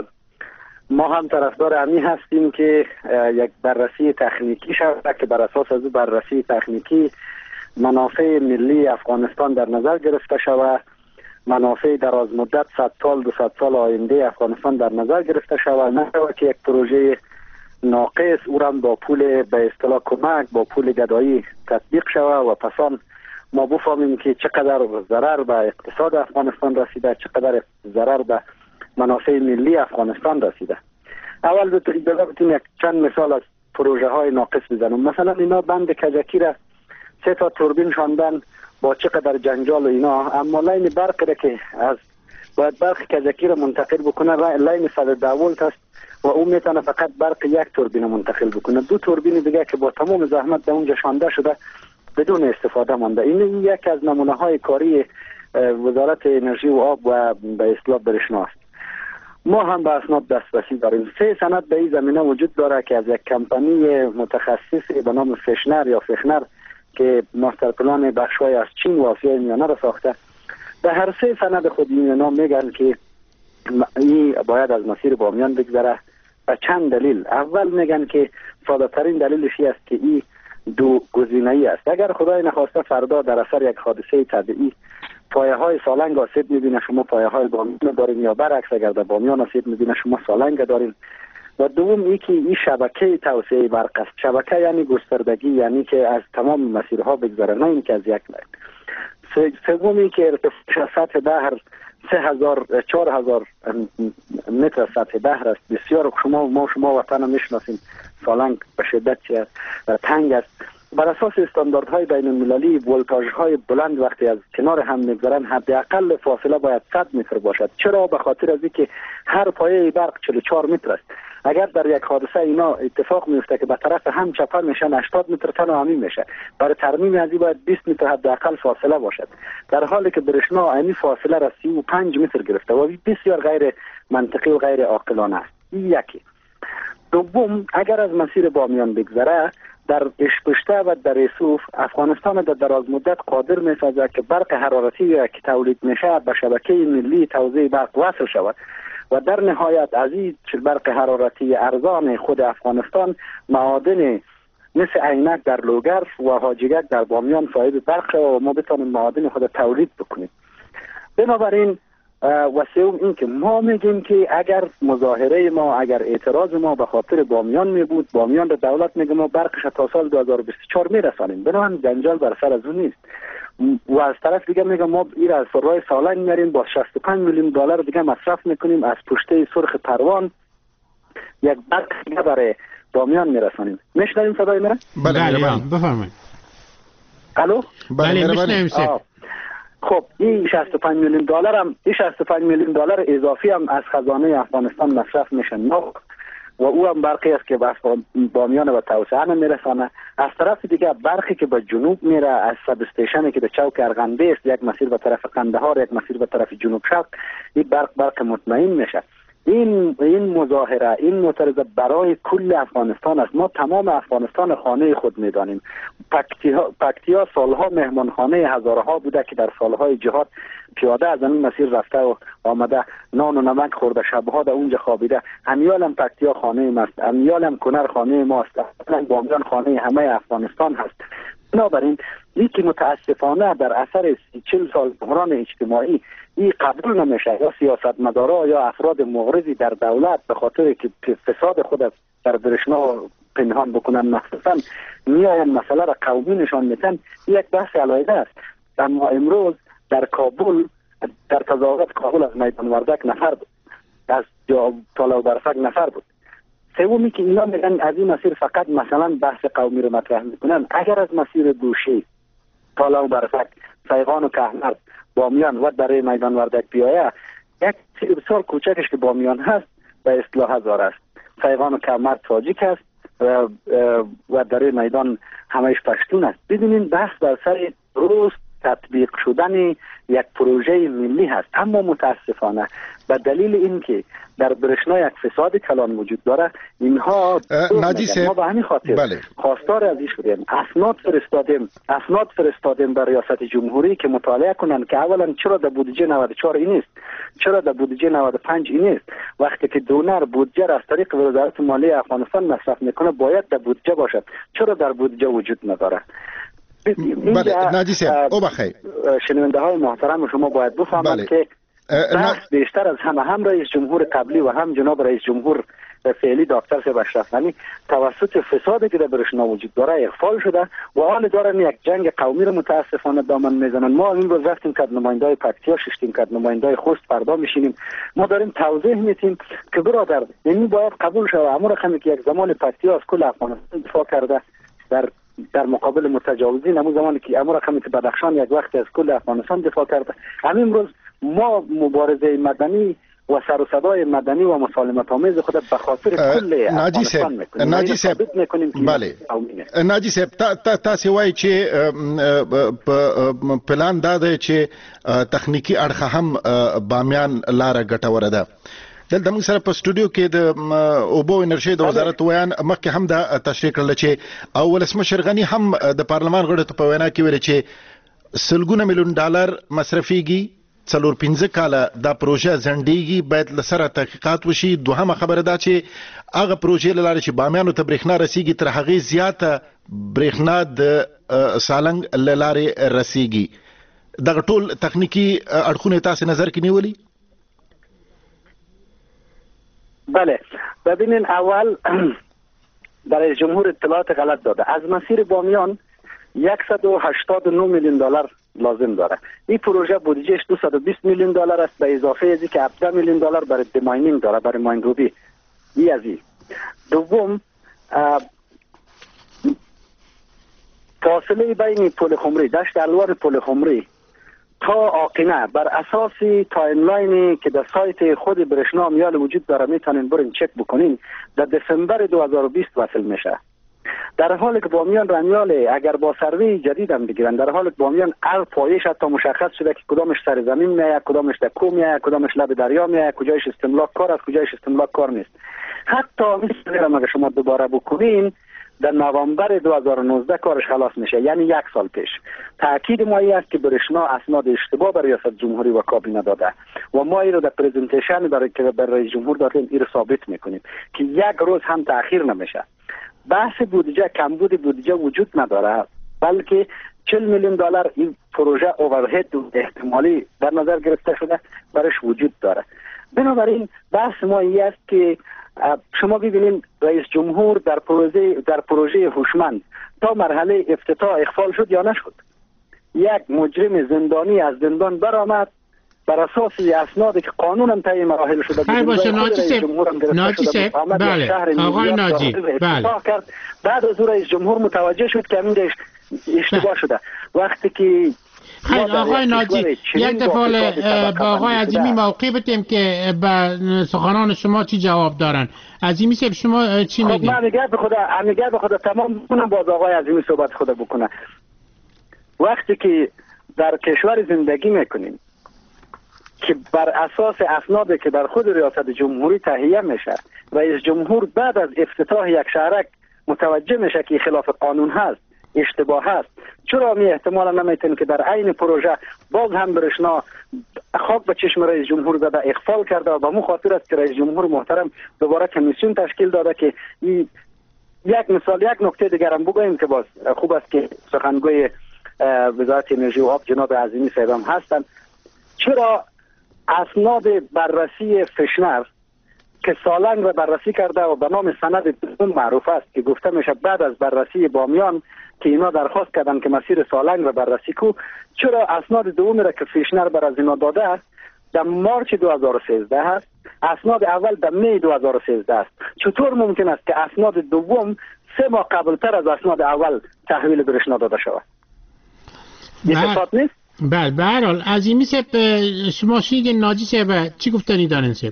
ما هم طرفدار امی هستیم که یک بررسی تکنیکی شود که بر اساس از بررسی تکنیکی منافع ملی افغانستان در نظر گرفته شود، منافع دراز مدت صد سال دو صد سال آینده افغانستان در نظر گرفته شود، نه که یک پروژه ناقص او را با پول به اصطلاح کمک با پول گدایی تطبیق شود و پسان ما بفهمیم که چقدر ضرر به اقتصاد افغانستان رسیده، چقدر ضرر به منافع ملی افغانستان رسیده. اول به طور بگم یک چند مثال از پروژه های ناقص بزنم. مثلا اینا بند کجکی را سه تا توربین شاندن با چقدر جنجال و اینا، اما لین برق را که از باید برق کجکی را منتقل بکنه لین صد و ده ولت است و اون میتونه فقط برق یک توربین منتقل بکنه. دو توربین دیگه که با تمام زحمت در اونجا شانده شده بدون استفاده مانده. این یک از نمونه های کاری وزارت انرژی و آب و به اصطلاح برشنا است. ما هم به اسناد دسترسی داریم. سه سند به این زمینه وجود داره که از یک کمپانی متخصصی به نام فشنر یا فخنر که ماستر پلان بخش‌های از چین و آسیای میانه را ساخته. در هر سه سند خود اینا میگن که این باید از مسیر بامیان بگذره و چند دلیل. اول میگن که ساده ترین دلیلش است که این دو گزینه‌ای است. اگر خدای نخواسته فردا در اثر یک حادثه طبیعی پایه های سالنگ آسیب میبینه شما پایه های بامیان دارین، یا برعکس اگر در بامیان آسیب میبینه شما سالنگ دارین. و دوم یکی این شبکه توسعه برق است. شبکه یعنی گستردگی، یعنی که از تمام مسیرها بگذره، نه اینکه از یک لین. سومی که ارتفاع سطح بحر سه هزار چهار هزار متر سطح بحر است. بسیار شما ما شما وطن میشناسیم سالنگ به شدت تنگ است. بر اساس استانداردهای بین المللی ولتاژهای بلند وقتی از کنار هم میگذرن حداقل فاصله باید صد متر باشد. چرا؟ به خاطر از اینکه هر پایه برق چهل و چهار متر است. اگر در یک حادثه اینا اتفاق میفته که به طرف هم چپه میشن هشتاد متر تن همین میشه. برای ترمیم از این باید بیست متر حداقل فاصله باشد، در حالی که برشنا این فاصله را سی و پنج متر گرفته و بسیار غیر منطقی و غیر عاقلانه است. یکی. دوم، اگر از مسیر بامیان بگذره در اشپشته و در رسوف افغانستان در دراز مدت قادر می‌سازد که برق حرارتی که تولید میشه به شبکه ملی توزیع برق وصل شود و در نهایت از این برق حرارتی ارزان خود افغانستان معادن مثل عینک در لوگر و حاجیگک در بامیان صاحب برق و ما بتونیم معادن خود تولید بکنیم. بنابراین و سوم این که ما میگیم که اگر مظاهره ما اگر اعتراض ما به خاطر بامیان می بود، بامیان به دولت میگه ما برقش تا سال دو هزار و بیست و چهار میرسانیم، بنابراین جنجال بر سر از اون نیست. و از طرف دیگه میگه ما این از راه سالنگ میریم با شصت و پنج میلیون دلار دیگه مصرف میکنیم از پشته سرخ پروان یک برق دیگه برای بامیان میرسانیم. میشنویم صدای من؟ بله بفرمایید. الو؟ بله میشنویم. خب این شصت و پنج میلیون دلار هم این شصت و پنج میلیون دلار اضافی هم از خزانه افغانستان مصرف میشه نه و او هم برقی است که به بامیان و توسعه نمیرسانه. از طرف دیگه برقی که به جنوب میره از سب استیشنی که به چوک ارغنده است، یک مسیر به طرف قندهار یک مسیر به طرف جنوب شرق، این برق برق مطمئن میشه. این این مظاهره این معترضه برای کل افغانستان است. ما تمام افغانستان خانه خود میدانیم. پکتیا پکتیا سالها مهمانخانه هزارها بوده که در سالهای جهاد پیاده از این مسیر رفته و آمده نان و نمک خورده، شبها در اونجا خوابیده. امیالم پکتیا خانه ماست، امیالم کنر خانه ماست، بامیان خانه همه افغانستان هست. بنابراین یکی متاسفانه در اثر سی چل سال بحران اجتماعی این قبول نمیشه، یا سیاستمدارا یا افراد مغرضی در دولت به خاطر که فساد خود در برشنا پنهان بکنن مخصوصا میاین مسئله را قومی نشان میدن، یک بحث علیحده است. اما امروز در کابل، در تظاهرات کابل از میدان وردک نفر بود، از طالع برفک نفر بود. سومی که اینا میگن از این مسیر فقط مثلا بحث قومی رو مطرح میکنن. اگر از مسیر دوشی، طالع برفک، سیغان و کهمرد، بامیان و در میدان وردک بیایه، یک بسیار کوچکش که بامیان هست به اصطلاح هزار است، سیغان و کهمرد تاجیک است و, و در میدان همهش پشتون است. ببینین بحث بر سر روز تطبیق شدن یک پروژه ملی هست. اما متاسفانه به دلیل اینکه در برشنا یک فساد کلان وجود داره، اینها ما به همین خاطر بله. خواستار از این شدیم، اسناد فرستادیم اسناد فرستادیم به ریاست جمهوری که مطالعه کنن که اولا چرا در بودجه نود و چهار این است، چرا در بودجه نود و پنج این است. وقتی که دونر بودجه را از طریق وزارت مالیه افغانستان مصرف میکنه باید در بودجه باشد، چرا در بودجه وجود نداره؟ بله ناجی صاحب او بخیر، شنونده های محترم شما باید بفهمند بله. که بحث بیشتر از همه هم رئیس جمهور قبلی و هم جناب رئیس جمهور فعلی دکتر صاحب اشرف غنی توسط فسادی که در برشنا وجود داره اغفال شده و حال دارن یک جنگ قومی رو متاسفانه دامن میزنن. ما این روز رفتیم که نمایندای پکتیا ششتیم که نمایندای خوست فردا میشینیم، ما داریم توضیح میدیم که برادر یعنی باید قبول شود امر رقمی که یک زمان پکتیا از کل افغانستان دفاع کرده در در مقابل متجاوزین، همون زمانی که امر رقمی که بدخشان یک وقت از کل افغانستان دفاع کرده، همین امروز ما مبارزه مدنی و سر و صدای مدنی و مسالمت آمیز خود به خاطر کل افغانستان میکنیم. ناجی صاحب بله ناجی صاحب تا تا تاسو وایي چې پلان دا دی چې تخنیکی اړخ هم بامیان لاره ګټوره ده. دلته موږ سره په سټوډیو کې د اوبو انرژي د وزارت ویان مخکې هم دا تشریح کړل چې او ولسمشر غني هم د پارلمان غړو ته په وینا کې ویل چې سلګونه میلیون ډالر مصرفيږي، څلور پنځه کاله دا پروژه ځنډیږي، باید لسره تحقیقات وشي. دوهمه خبره دا چې هغه پروژې لاره چې بامیانو ته برېښنا رسیږي تر هغې زیاته برېښنا د سالنګ لاره رسیږي. دغه ټول تخنیکی اړخونه تاسو نظر کې نیولي؟ بله ببینین، اول در رئیس جمهور اطلاعات غلط داده. از مسیر بامیان صد و هشتاد و نه میلیون دلار لازم داره. این پروژه بودجهش دویست و بیست میلیون دلار است به اضافه ازی که هفده میلیون دلار برای دماینینگ داره، برای ماینروبی. این از این. دوم فاصله بین پل خمری، دشت الوار پل خمری تا آقینه بر اساس تایملاینی که در سایت خود برشنا میال وجود داره میتونین برین چک بکنین، در دسامبر دو هزار و بیست وصل میشه. در حالی که بامیان رمیال اگر با سروی جدید هم بگیرن، در حالی که بامیان هر پایش حتی مشخص شده که کدامش سر زمین میایه، کدامش در کوه میایه، کدامش لب دریا میایه، کجایش استملاک کار است، کجایش استملاک کار نیست. حتی مثل اگر شما دوباره بکنین در نوامبر دو هزار و نوزده کارش خلاص میشه، یعنی یک سال پیش. تاکید ما این است که برشنا اسناد اشتباه برای ریاست جمهوری و کابینه داده و ما این رو در پرزنتیشن برای که برای رئیس جمهور دادیم این رو ثابت میکنیم که یک روز هم تأخیر نمیشه. بحث بودجه، کمبود بودجه وجود نداره، بلکه چهل میلیون دلار این پروژه اوورهد احتمالی در نظر گرفته شده برش وجود داره. بنابراین بحث ما این است که شما ببینید رئیس جمهور در پروژه در پروژه هوشمند تا مرحله افتتاح اخفال شد یا نشد. یک مجرم زندانی از زندان برآمد بر اساس اسنادی که قانونا طی مراحل شده. خیر باشه ناجی صاحب، ناجی صاحب بله آقای ناجی بله کرد. بعد از رئیس جمهور متوجه شد که این اشتباه شده. وقتی که خیلی آقای ناجی یک دفعه با آقای عظیمی موقع بتیم که به سخنان شما چی جواب دارن. عظیمی صاحب شما چی میگید؟ من میگم به خدا میگم به خدا تمام میکنم باز آقای عظیمی صحبت خدا بکنه. وقتی که در کشور زندگی میکنیم که بر اساس اسنادی که در خود ریاست جمهوری تهیه میشه، رئیس جمهور بعد از افتتاح یک شهرک متوجه میشه که خلاف قانون هست، اشتباه هست، چرا می احتمالا نمیتون که در عین پروژه باز هم برشنا خاک به چشم رئیس جمهور زده اغفال کرده و به مو خاطر است که رئیس جمهور محترم دوباره کمیسیون تشکیل داده که این یک مثال یک نکته دیگر هم بگوییم که باز خوب است که سخنگوی وزارت انرژی و آب جناب عظیمی صاحب هم هستند. چرا اسناد بررسی فشنر که سالنگ را بررسی کرده و به نام سند دوم معروف است که گفته میشه بعد از بررسی بامیان که اینا درخواست کردن که مسیر سالنگ را بررسی کو، چرا اسناد دوم را که فشنر بر از اینا داده در مارچ دو هزار و سیزده است، اسناد اول در می دو هزار و سیزده است؟ چطور ممکن است که اسناد دوم سه ماه قبلتر از اسناد اول تحویل برشنا داده شود؟ این صفات نیست؟ بله به هر حال عظیمی صاحب شما شنیدین ناجی صاحب چی گفتنی دارین صاحب؟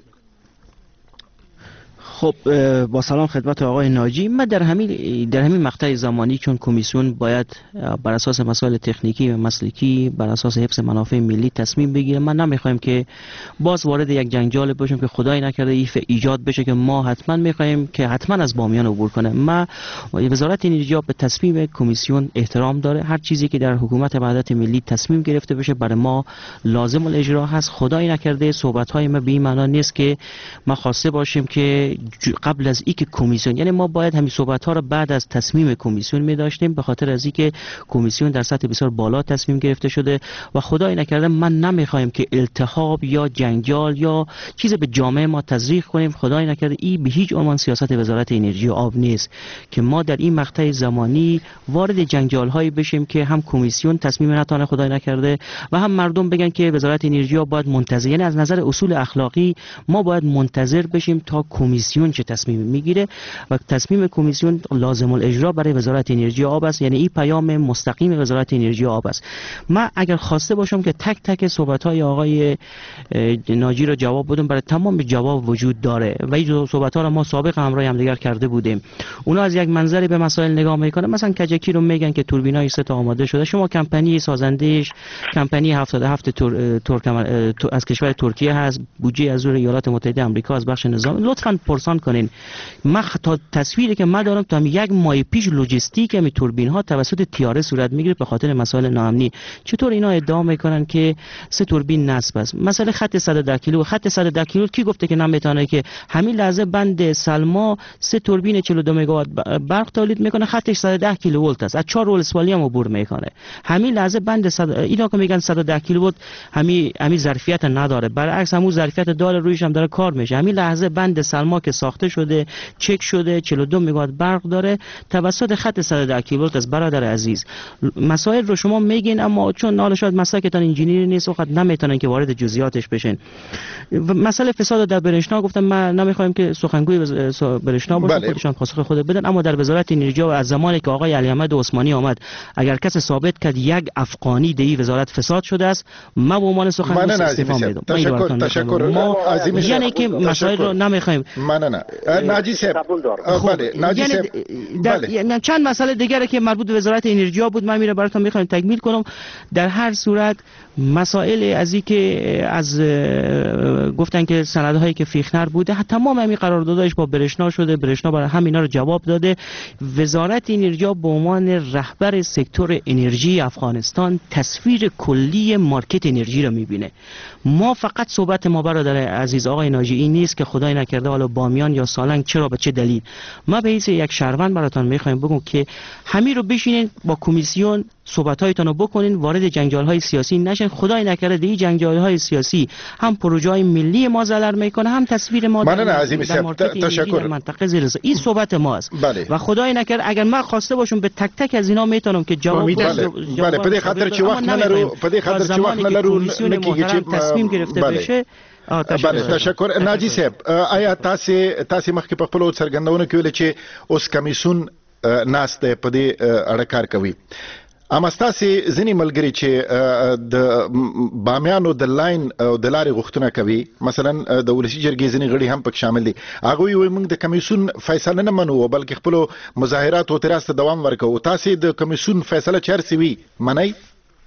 خب با سلام خدمت آقای ناجی. من در همین در همین مقطع زمانی چون کمیسیون باید بر اساس مسائل تکنیکی و مسلکی بر اساس حفظ منافع ملی تصمیم بگیره، من نمیخوایم که باز وارد یک جنجال بشیم که خدای نکرده ایف ایجاد بشه که ما حتما میخوایم که حتما از بامیان عبور کنه. ما وزارت انرژی به تصمیم کمیسیون احترام داره. هر چیزی که در حکومت وحدت ملی تصمیم گرفته بشه برای ما لازم الاجرا هست. خدای نکرده صحبت های ما به این معنا نیست که ما خواسته باشیم که قبل از اینکه کمیسیون، یعنی ما باید همین صحبت ها رو بعد از تصمیم کمیسیون می داشتیم، به خاطر از اینکه کمیسیون در سطح بسیار بالا تصمیم گرفته شده و خدای نکرده من نمیخوایم که التهاب یا جنجال یا چیز به جامعه ما تزریق کنیم. خدای نکرده این به هیچ عنوان سیاست وزارت انرژی و آب نیست که ما در این مقطع زمانی وارد جنجال هایی بشیم که هم کمیسیون تصمیم نتونه خدای نکرده و هم مردم بگن که وزارت انرژی و آب باید منتظر، یعنی از نظر اصول اخلاقی ما باید منتظر بشیم تا کمیسیون چه تصمیم میگیره و تصمیم کمیسیون لازم الاجرا برای وزارت انرژی و آب است. یعنی این پیام مستقیم وزارت انرژی و آب است. من اگر خواسته باشم که تک تک صحبت های آقای ناجی را جواب بدم، برای تمام جواب وجود داره و این صحبت ها را ما سابق همراه هم دیگر کرده بودیم. اونا از یک منظری به مسائل نگاه میکنن، مثلا کجکی رو میگن که توربینای سه تا آماده شده، شما کمپانی سازندهش کمپانی هفتاد و هفت تور... ترکمن... از کشور ترکیه هست، بودجه از ایالات متحده آمریکا از بخش نظام، لطفاً پرسان کنین. ما تا تصویری که ما دارم تا یک ماه پیش لوجستیک می توربین ها توسط تیاره صورت میگیره به خاطر مسائل ناامنی. چطور اینا ادعا میکنن که سه توربین نصب است؟ مثلا خط صد و ده کیلو، خط صد و ده کیلو کی گفته که نمیتونه که همین لحظه بند سلما سه توربین چهل و دو مگاوات برق تولید میکنه، خطش صد و ده کیلو ولت است، از چهار رول اسفالی هم عبور میکنه. همین لحظه بند صد اینا که میگن صد و ده کیلو ولت همین همین ظرفیت نداره، برعکس همون ظرفیت داره، رویش هم داره کار میشه. همین لحظه بند سلما که ساخته شده چک شده چهل و دو مگاوات برق داره توسط خط صد و ده کیلوولت از برادر عزیز. مسائل رو شما میگین اما چون حالا شاید مسلکتان انجینیر نیست وقت نمیتونن که وارد جزئیاتش بشن. مسئله فساد در برشنا گفتم من نمیخوایم که سخنگوی برشنا باشه، بله. خودشان پاسخ خود بدن، اما در وزارت انرژی و از زمانی که آقای علی احمد عثمانی آمد اگر کسی ثابت کرد یک افغانی در وزارت فساد شده است، ما به عنوان سخنگوی استعفا میدم. تشکر تشکر ما یعنی که مسائل رو نمیخوایم. من نه ناجی صاحب بله ناجی صاحب بله چند مسئله دیگه که مربوط به وزارت انرژی بود من میره براتون میخوام تکمیل کنم. در هر صورت مسائل از این که از گفتن که سندهایی که فیخنر بوده تمام همین قراردادش با برشنا شده، برشنا برای همینا رو جواب داده. وزارت انرژی به عنوان رهبر سکتور انرژی افغانستان تصویر کلی مارکت انرژی رو میبینه. ما فقط صحبت ما برادر عزیز آقای ناجی این نیست که خدای نکرده حالا بامیان یا سالنگ چرا به چه دلیل. ما به حیث یک شهروند براتون میخوایم بگم که همین رو بشینین با کمیسیون صحبت‌هایتون رو بکنین، وارد جنجال‌های سیاسی نشین. خدای نکرده این جنجال‌های سیاسی هم پروژه‌های ملی ما ضرر میکنه، هم تصویر ما در, در, تشکر. در منطقه زیر این صحبت ماست. بله. و خدای نکرده اگر ما خواسته باشم به تک تک از اینا میتونم که جواب بدم. بله بله په خاطر چې وخت نه لرو په خاطر چې وخت نه لرو نکیږي چې تصمیم گرفته بشه. بله تشکر. ناجی صاحب آیا تاسو تاسو مخکې په خپل څرګندونه کې ویل چې اوس کمیسیون ناسته په دې اړه کار کوي. اما ستاسو ځینې ملګري چې د بامیانو د لاین او د لارې غوښتنه کوي، مثلا د ولسی جرګې ځینې غړي هم پکې شامل دي، هغه وایي موږ د کمیسیون فیصله نه منو بلکې خپل مظاهرات او اعتراض ته دوام ورکوو. تاسو د کمیسیون فیصله چیرته وي منئ؟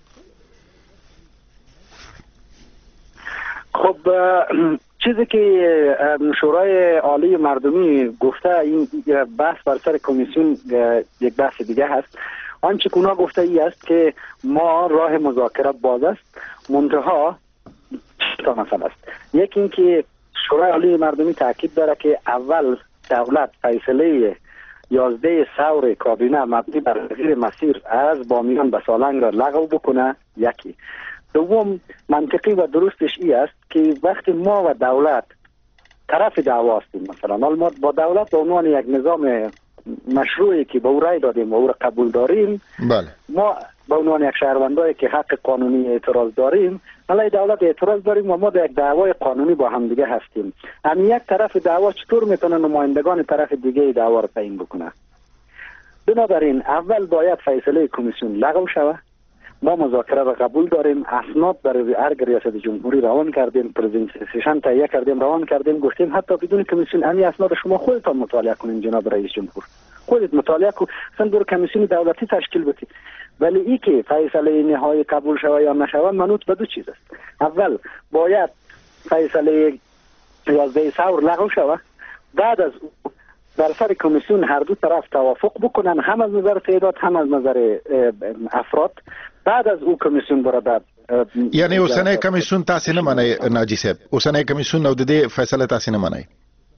خب چیزی که شورای عالی مردمی گفته این بحث بر سر کمیسیون یک بحث دیگه هست. آنچه که اونا گفته ای است که ما راه مذاکره باز است، منتها تا مسئله است. یکی این که شورای عالی مردمی تاکید داره که اول دولت فیصله یازده ثور کابینه مبنی بر تغییر مسیر از بامیان به سالنگ را لغو بکنه. یکی. دوم، منطقی و درستش ای است که وقتی ما و دولت طرف دعوا هستیم، مثلا ما با دولت به عنوان یک نظام مشروعی که به او رای دادیم و او را قبول داریم، بله. ما به عنوان یک شهروندایی که حق قانونی اعتراض داریم، علیه دولت اعتراض داریم و ما در یک دعوای قانونی با هم دیگه هستیم. هم یک طرف دعوا چطور میتونه نمایندگان طرف دیگه دعوا را تعیین بکنه؟ بنابراین اول باید فیصله کمیسیون لغو شود. ما مذاکره را قبول داریم، اسناد برای ارگ ریاست جمهوری روان کردیم، پرزنتیشن تهیه کردیم، روان کردیم، گفتیم حتی بدون کمیسیون امی اسناد شما خودتان مطالعه کنین جناب رئیس جمهور، خودت مطالعه کن، اصلا دور کمیسیون دولتی تشکیل بدید. ولی ای که فیصله نهایی قبول شود یا نشود منوط به دو چیز است. اول باید فیصله یازده ثور لغو شود، بعد از در سر کمیسیون هر دو طرف توافق بکنن، هم از نظر تعداد هم از نظر افراد. بعد از او کمیسیون برابر یعنی اوسنۍ کمیسیون تاسو نه منئ ناجی صاحب، اوسنۍ کمیسیون نو د دې فیصله تاسو نه منئ؟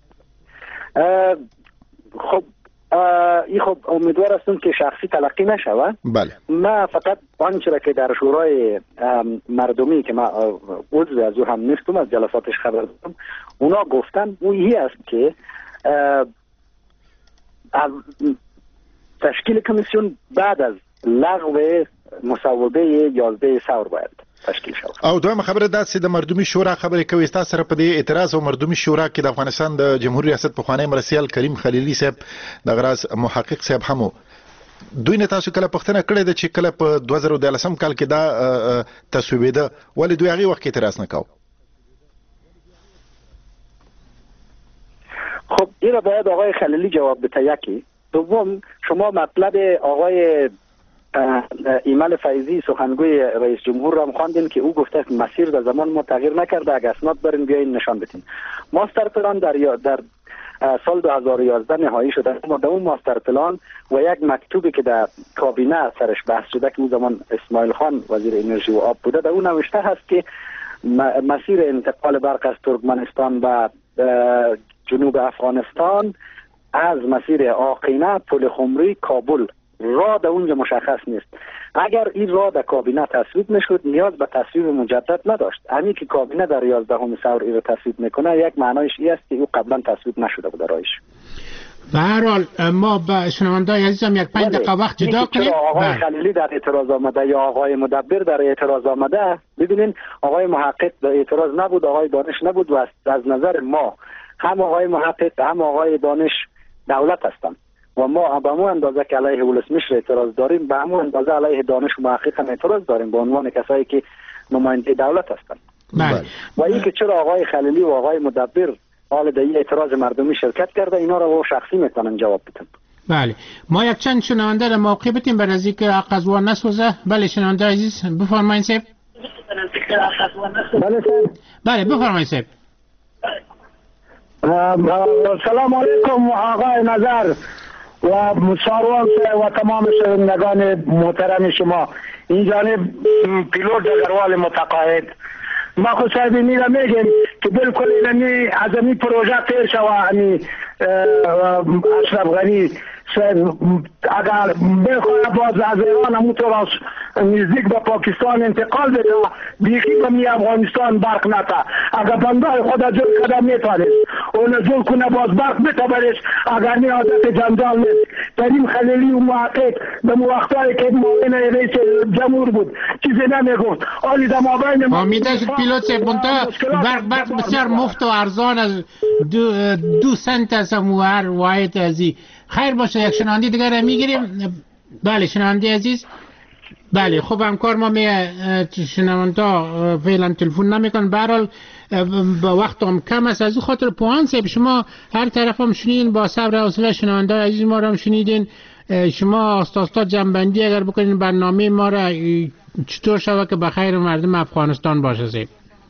خب این خب امیدوار هستم که شخصی تلقی نشود. بله. ما فقط آنچه را که در شورای مردمی که ما عضو از او هم نیستم از جلساتش خبر دارم، اونا گفتن اون است که تشکیل کمیسیون بعد از لغو مصوبه یازده ثور باید تشکیل شود. او دویمه خبره دا چې د مردمي شورا خبرې کوي، تاسو سره په دې اعتراض او مردمي شورا کې د افغانستان د جمهوریت ریاست پخوانی مرستیال کریم خلیلی صاحب د غراز محقق صاحب هم دوی نه تاسو کله پښتنه کړې ده چې کله په دوه زره دولسم کال کې دا تصویبېده، ولې دوی هغه وخت اعتراض نه کاوه؟ خب این را باید آقای خلیلی جواب بده. یکی. دوم، شما مطلب آقای ایمل فیضی سخنگوی رئیس جمهور را خواندین که او گفته مسیر در زمان ما تغییر نکرده، اگه اسناد برین بیاین نشان بدین. ماستر پلان در در سال دو هزار و یازده نهایی شده، اما در اون ماستر پلان و یک مکتوبی که در کابینه سرش بحث شده که اون زمان اسماعیل خان وزیر انرژی و آب بوده، در اون نوشته هست که مسیر انتقال برق از ترکمنستان و جنوب افغانستان از مسیر آقینه، پل خمری، کابل راه در اونجا مشخص نیست. اگر این راه در کابینه تصویب نشد نیاز به تصویب مجدد نداشت. همین که کابینه در یازدهم ثور این رو تصویب میکنه یک معنایش این است که او قبلا تصویب نشده بود راهش. به هر حال ما به شنونده‌های عزیزم یک پنج دقیقه وقت جدا کنیم. آقای خلیلی در اعتراض آمده یا آقای مدبر در اعتراض آمده، ببینین آقای محقق در اعتراض نبود، آقای دانش نبود و از نظر ما هم آقای محقق هم آقای دانش دولت هستند و ما به همون اندازه که علیه ولسمشر اعتراض داریم به همون اندازه علیه دانش و محقق هم اعتراض داریم به عنوان کسایی که نماینده دولت هستند. بله. و این که چرا آقای خلیلی و آقای مدبر حال در این اعتراض مردمی شرکت کرده، اینا را و شخصی میتونن جواب بدن. بله. ما یک چند شنونده را موقع بتیم برای از اینکه قضوا نسوزه. بله شنونده عزیز بفرمایید صاحب. بله صاحب. بله بفرمایید صاحب. سلام علیکم آقای نظر و ساروان و تمام شنوندگان محترم شما. این جانب پیلوت دگروال متقاعد. ما خود صاحب میرا میگیم که بالکل اینمی از این پروژه تیر شوه همی اشرف غنی اگر بخواه باز از ایران همونطور نزدیک به پاکستان انتقال بده بیخی به می افغانستان برق نتا، اگر بندای خود جل کده میتوانست اون جل کنه باز برق بتبرش، اگر نی عادت جنجال نیست. کریم خلیلی و محقق به وقتایی که معاون رئیس جمهور بود چیزی نمیگفت. آلی در مابین ما امیده شد پیلوت سه بنتا برق برق بسیار مفت و ارزان از دو, دو سنت از هر واحد ازی. خیر باشه یک شنونده دیگر را میگیریم. بله شنونده عزیز. بله خب همکار ما می شنونده فعلا تلفن نمیکن. به هر حال وقت هم کم است، از خاطر پوان صاحب شما هر طرف هم شنیدین، با صبر و حوصله شنونده عزیز ما را هم شنیدین. شما آستاستا جنبندی اگر بکنین برنامه ما را چطور شود که به خیر مردم افغانستان باشه صاحب.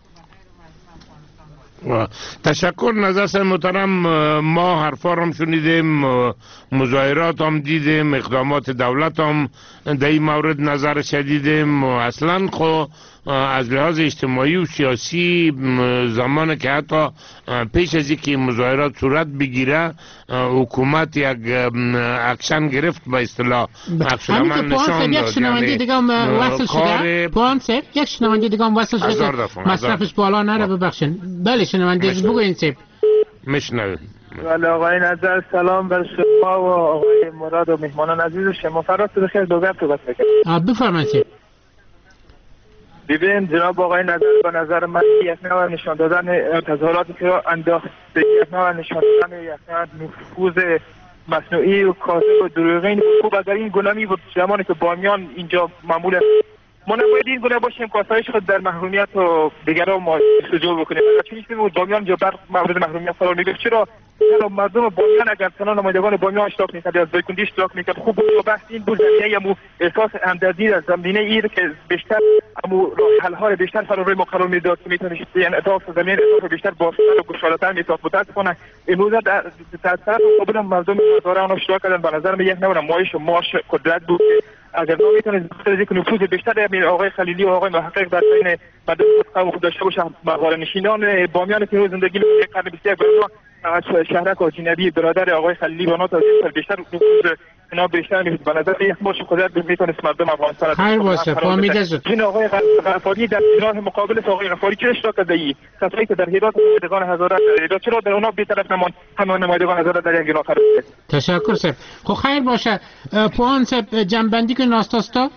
تشکر نظر محترم. ما حرفا هم شنیدیم، مظاهرات هم دیدیم، اقدامات دولت هم در این مورد نظر شدیدیم. اصلا خو از لحاظ اجتماعی و سیاسی زمان که حتی پیش از اینکه مظاهرات صورت بگیره حکومت یک اکشن گرفت به اصطلاح همین که پوانسب یک شنونده دیگه هم وصل شده پوانسب یک شنونده دیگه هم وصل شده مصرفش بالا نره ببخشن بله شنونده بگوین سب مشنویم بله آقای نظر سلام بر شما و آقای مراد و مهمانان عزیز شما فراز بخیر دو گپ صحبت بکنم بفرمایید ببین جناب آقای نظر به نظر من یک نوع نشان دادن تظاهراتی که انداخته یک نوع نشان دادن یک نوع نفوذ مصنوعی و کاذب و دروغین خوب اگر این گونه بود زمانی که بامیان اینجا معمول است ما نباید این گونه باشیم که آسایش خود در محرومیت و دیگران ما سجول بکنیم چون این بامیان جو بر مورد محرومیت قرار میگرفت چرا مردم بامیان اگر تنها نمایندگان بامیان اشتراک میکرد یا از دایکندی اشتراک میکرد خوب بود و بحث این بود زمینه امو احساس همدردی در زمینه ایر که بیشتر امو راه حل های بیشتر فرا ما قرار میداد که میتونه یعنی اطاف زمینه اطاف بیشتر بافتر و گشاده‌تر میتونه متاسفانه امروز در طرف مقابل مردم هزاره آن اشتراک کردن به نظر من یک نوع نمایش ماش قدرت بود اگر ما میتونیم بخاطر اینکه نفوذ بیشتر امیر آقای خلیلی و آقای محقق در بین مردم قوم خود داشته باشن مغار نشینان بامیان که زندگی در قرن بیست و یک از شهرک اجنبی برادر آقای خلیلی و نات بیشتر نفوذ اینا بیشتر میشه به نظر یک ماش قدرت میتونست مردم افغانستان خیر باشه فهمیده شد این آقای غفاری در جناح مقابل آقای غفاری چه اشتراک کرده ای کسایی که در هرات نمایندگان هزاره چرا در اونها بی‌طرف نمان همه نمایندگان هزاره در یک گروه قرار گرفت تشکر سر خب خیر باشه پوان سر جنبندی که ناستاستا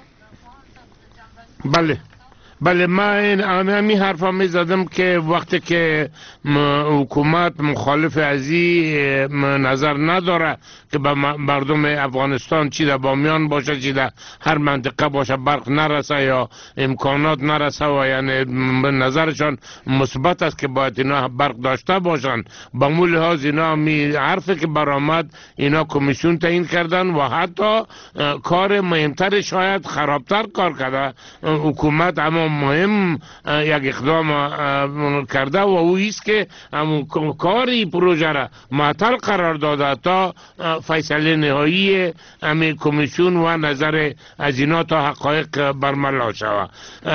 بله بله من همین حرفا می زدم که وقتی که حکومت مخالف ازی نظر نداره که به مردم افغانستان چی در بامیان باشه چی در هر منطقه باشه برق نرسه یا امکانات نرسه و یعنی نظرشان مثبت است که باید اینا برق داشته باشن با مو لحاظ اینا می حرفی که برآمد اینا کمیسیون تعیین کردن و حتی کار مهمتر شاید خرابتر کار کرده حکومت اما مهم یک اقدام کرده و او است که کاری پروژه را معطل قرار داده تا فیصله نهایی همین کمیسیون و نظر از اینا تا حقایق برملا شود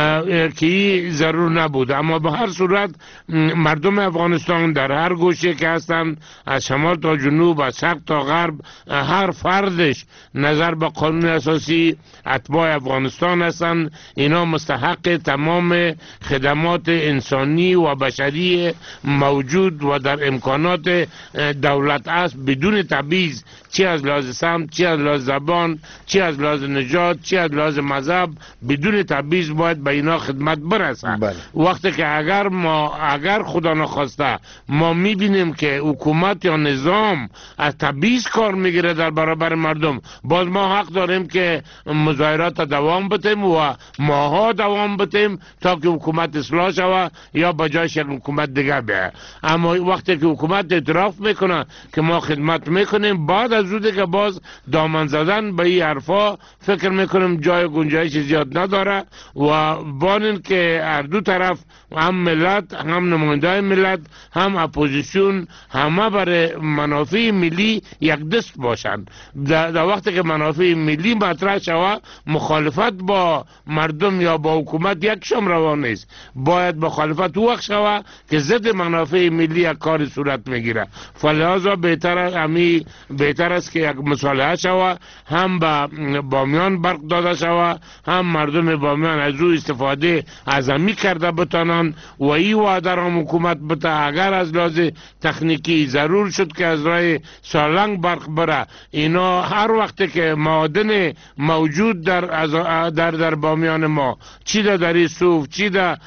که ضرور نبود اما به هر صورت مردم افغانستان در هر گوشه که هستند از شمال تا جنوب از شرق تا غرب هر فردش نظر به قانون اساسی اتباع افغانستان هستند اینا مستحق تمام خدمات انسانی و بشری موجود و در امکانات دولت است بدون تبعیض چی از لحاظ سمت چی از لحاظ زبان چی از لحاظ نژاد چی از لحاظ مذهب بدون تبعیض باید به اینا خدمت برسه بله. وقتی که اگر ما اگر خدا نخواسته ما میبینیم که حکومت یا نظام از تبعیض کار میگیره در برابر مردم باز ما حق داریم که مظاهرات دوام بدیم و ماها دوام بدیم تا که حکومت اصلاح شود یا به جایش یک حکومت دیگه بیاید اما وقتی که حکومت اعتراف میکنه که ما خدمت میکنیم بعد از زوده که باز دامن زدن به این حرفا فکر میکنم جای گنجایش زیاد نداره و بانین که هر دو طرف هم ملت هم نماینده ملت هم اپوزیسیون همه برای منافع ملی یک دست باشند در, در وقتی که منافع ملی مطرح شود مخالفت با مردم یا با حکومت یک شم روان نیست باید مخالفت وقت شود که ضد منافع ملی یک کار صورت میگیره فلذا بهتر همی بهتر است که یک مصالحه شود هم با بامیان برق داده شود هم مردم بامیان از او استفاده اعظمی کرده بتانند و این وعده را حکومت بته اگر از لحاظ تکنیکی ضرور شد که از راه سالنگ برق بره اینا هر وقت که معادن موجود در در در بامیان ما چی در دری صوف چی در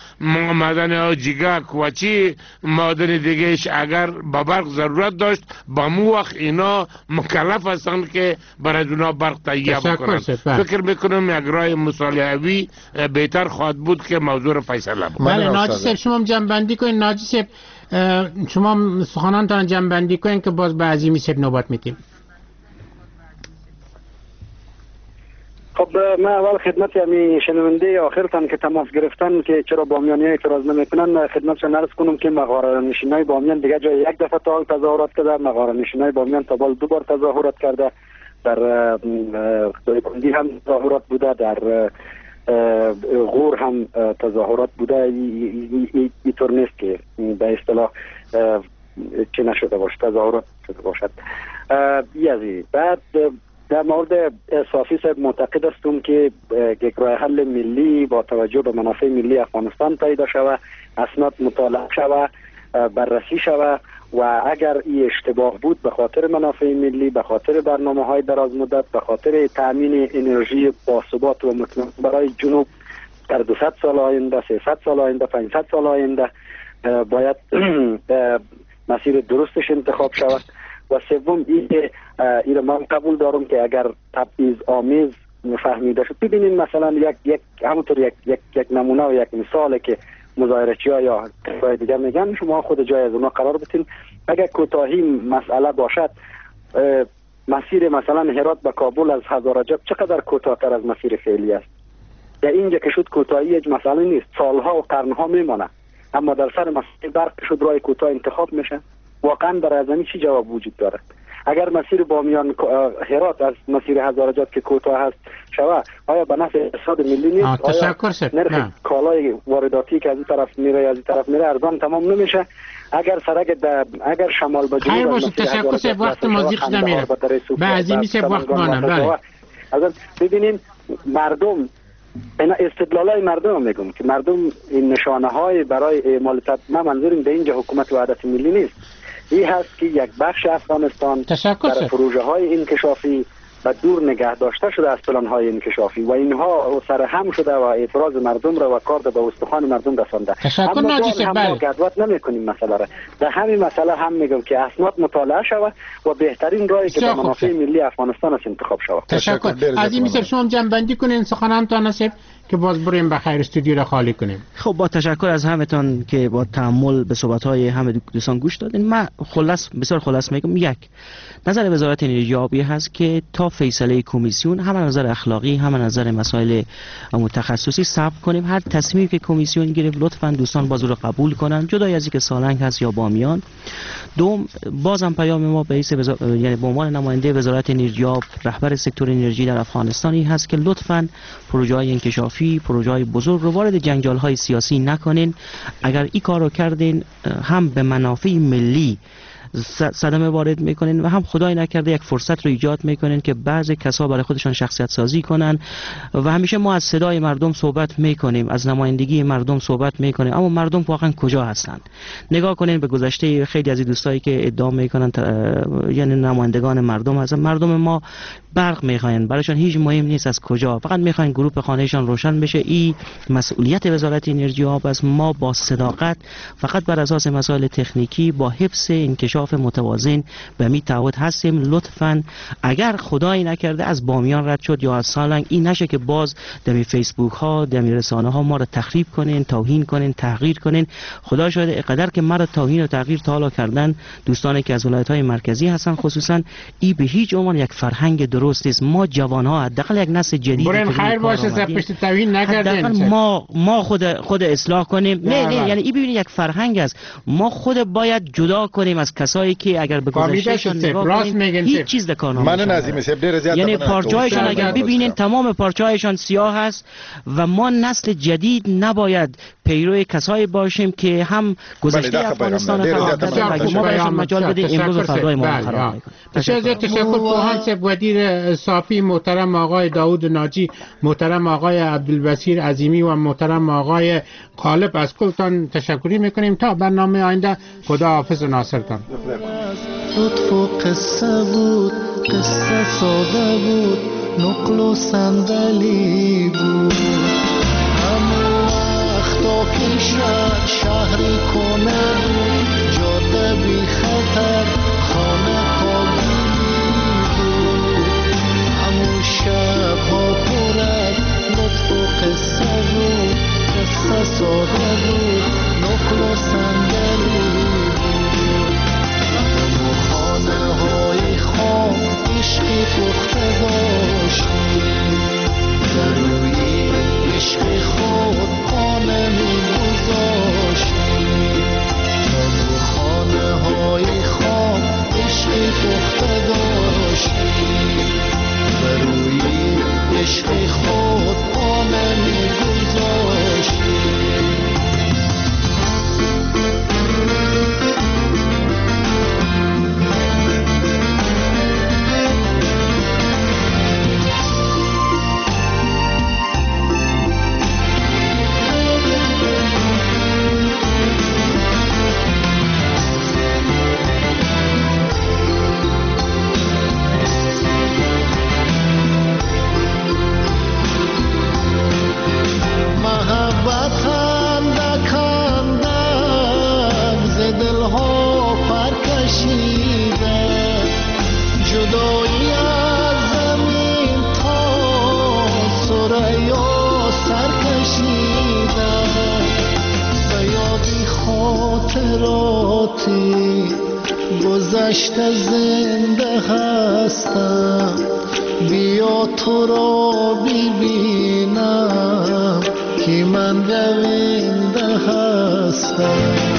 معدن جیگک و چی معدن دیگهش اگر با برق ضرورت داشت با مو وقت اینا مکلف هستند که برای اونا برق تهیه بکنن فکر میکنم یک راه مصالحوی بهتر خواهد بود که موضوع رو فیصله بکنه بله ناجی صاحب شما جنبندی کنین ناجی صاحب شما سخنانتان جنبندی کنین که باز به عظیمی صاحب نوبت میدیم خب من اول خدمت همی شنونده آخرتان که تماس گرفتن که چرا بامیانی اعتراض نمیکنن خدمتشان عرض کنم که مغاره نشینای بامیان دیگه جای یک دفعه تا تظاهرات کرده مغاره نشینای بامیان تا بال دو بار تظاهرات کرده در دایکندی هم تظاهرات بوده در غور هم تظاهرات بوده. اینطور نیست که به اصطلاح چه نشده باشه، تظاهرات شده باشد. یزی بعد در مورد صافی صاحب معتقد هستم که یک راه حل ملی با توجه به منافع ملی افغانستان پیدا شود، اسناد مطالعه شود، بررسی شود و اگر این اشتباه بود به خاطر منافع ملی، به خاطر برنامه های دراز مدت، به خاطر تامین انرژی باثبات و مطمئن برای جنوب در دویست سال آینده، سیصد سال آینده، پانصد سال آینده باید مسیر درستش انتخاب شود. و سوم این که این من قبول دارم که اگر تبعیض آمیز فهمیده شد، ببینید مثلا یک یک همونطور یک یک یک نمونه و یک مثاله که مظاهره‌چی‌ها یا کسای دیگر میگن، شما خود جای از اونها قرار بتین. اگر کوتاهی مسئله باشد، مسیر مثلا هرات به کابل از هزارجب چقدر کوتاه‌تر از مسیر فعلی است؟ در اینجا که شد کوتاهی یک مسئله نیست، سالها و قرنها میمانه، اما در سر مسیر برق شد راه کوتاه انتخاب میشه. واقعا برای ازمی چی جواب وجود دارد؟ اگر مسیر بامیان هرات از مسیر هزارجات که کوتاه هست شود، آیا به نفع اقتصاد ملی نیست؟ آیا نرخ کالای وارداتی که از این طرف میره از این طرف میره ارزان تمام نمیشه؟ اگر سرک اگر شمال به جنوب خیر باشه، تشکر سه وقت مازیق شده میره بعضی میشه وقت مانم. بله از ببینین مردم، اینا استدلالای مردم میگم که مردم این نشانه های برای اعمال تد... من منظورم به اینجا حکومت وحدت ملی نیست، این هست که یک بخش افغانستان در پروژه های انکشافی و دور نگه داشته شده از پلان های انکشافی و اینها سر هم شده و اعتراض مردم را و کار به استخوان مردم رسانده. اما ناجی هم ما گدوات نمی کنیم مسئله را. در همین مسئله هم میگم که اسناد مطالعه شود و بهترین راهی که به منافع ملی افغانستان است انتخاب شود. تشکر. عزیزی میسر شما جنبندی کنین سخنانتان نصیب که باز بریم بخیر استودیو را خالی کنیم. خب با تشکر از همتون که با تأمل به صحبت‌های همه دوستان گوش دادین. من خلاص بسیار خلاص میگم، یک نظر وزارت انرژی آبی هست که تا فیصله کمیسیون هم نظر اخلاقی هم نظر مسائل متخصصی صبر کنیم. هر تصمیمی که کمیسیون گرفت لطفاً دوستان باز رو قبول کنن، جدای از اینکه سالنگ هست یا بامیان. دوم بازم پیام ما به حیث وزا... یعنی به عنوان نماینده وزارت انرژی آب، رهبر سکتور انرژی در افغانستان این هست که لطفاً پروژه‌های انکشافی، پروژه‌های بزرگ رو وارد جنجال‌های سیاسی نکنین. اگر این کار رو کردین هم به منافع ملی صدمه وارد میکنین و هم خدای نکرده یک فرصت رو ایجاد میکنین که بعضی کسا برای خودشان شخصیت سازی کنن. و همیشه ما از صدای مردم صحبت میکنیم، از نمایندگی مردم صحبت میکنیم، اما مردم واقعا کجا هستند؟ نگاه کنین به گذشته خیلی از دوستایی که ادعا میکنن یعنی نمایندگان مردم هستن. مردم ما برق میخواین، برایشان هیچ مهم نیست از کجا، فقط میخواین گروه خانهشان روشن بشه. این مسئولیت وزارت انرژی آب است. ما با صداقت فقط بر اساس مسائل تکنیکی با حفظ انکشاف متوازن به می تعهد هستیم. لطفاً اگر خدایی نکرده از بامیان رد شد یا از سالنگ، این نشه که باز دمی فیسبوک ها دمی رسانه ها ما را تخریب کنین، توهین کنین، تحقیر کنین. خدا شاهد اینقدر که ما را توهین و تحقیر تا حالا کردن دوستانی که از ولایت های مرکزی هستن خصوصا، این به هیچ عنوان یک فرهنگ درست است. ما جوان ها حداقل یک نسل جدید برین خیر باشه سپشت توهین نکردین، ما ما خود خود اصلاح کنیم. نه نه یعنی این ببینید یک فرهنگ است. ما خود باید جدا کنیم از کسایی که اگر به گذشتهشان نگاه کنیم هیچ چیز در کار نمیشه. من نظیم صاحب ډیر زیات یعنی پارچه‌هایشان اگر ببینین تمام پارچه‌هایشان سیاه است و ما نسل جدید نباید پیرو کسایی باشیم که هم گذشته افغانستان خراب کردن. ما باید مجال بدیم امروز و فردای ما خراب کنیم. تشکر تشکر پوهان صاحب وزیر صافی محترم آقای داوود ناجی، محترم آقای عبدالبصیر عظیمی و محترم آقای غالب، از کلتان تشکری میکنیم. تا برنامه آینده خدا حافظ و ناصرتان. لطف و قصه بود، قصه ساده بود، نقل و صندلی بود. همه وقتا پیش رد شهری کنه بود، جاده بی خطر خانه خالی بود. همون شب ها پرد لطف و قصه بود، قصه ساده بود، نقل و صندلی بود. همون خانه های خام عشقی پخته داشتیم، در روی عشق خود خانه می گذاشتیم. همون خانه های خاطی گذشته زنده هستم بیا تو را ببینم که من گوینده هستم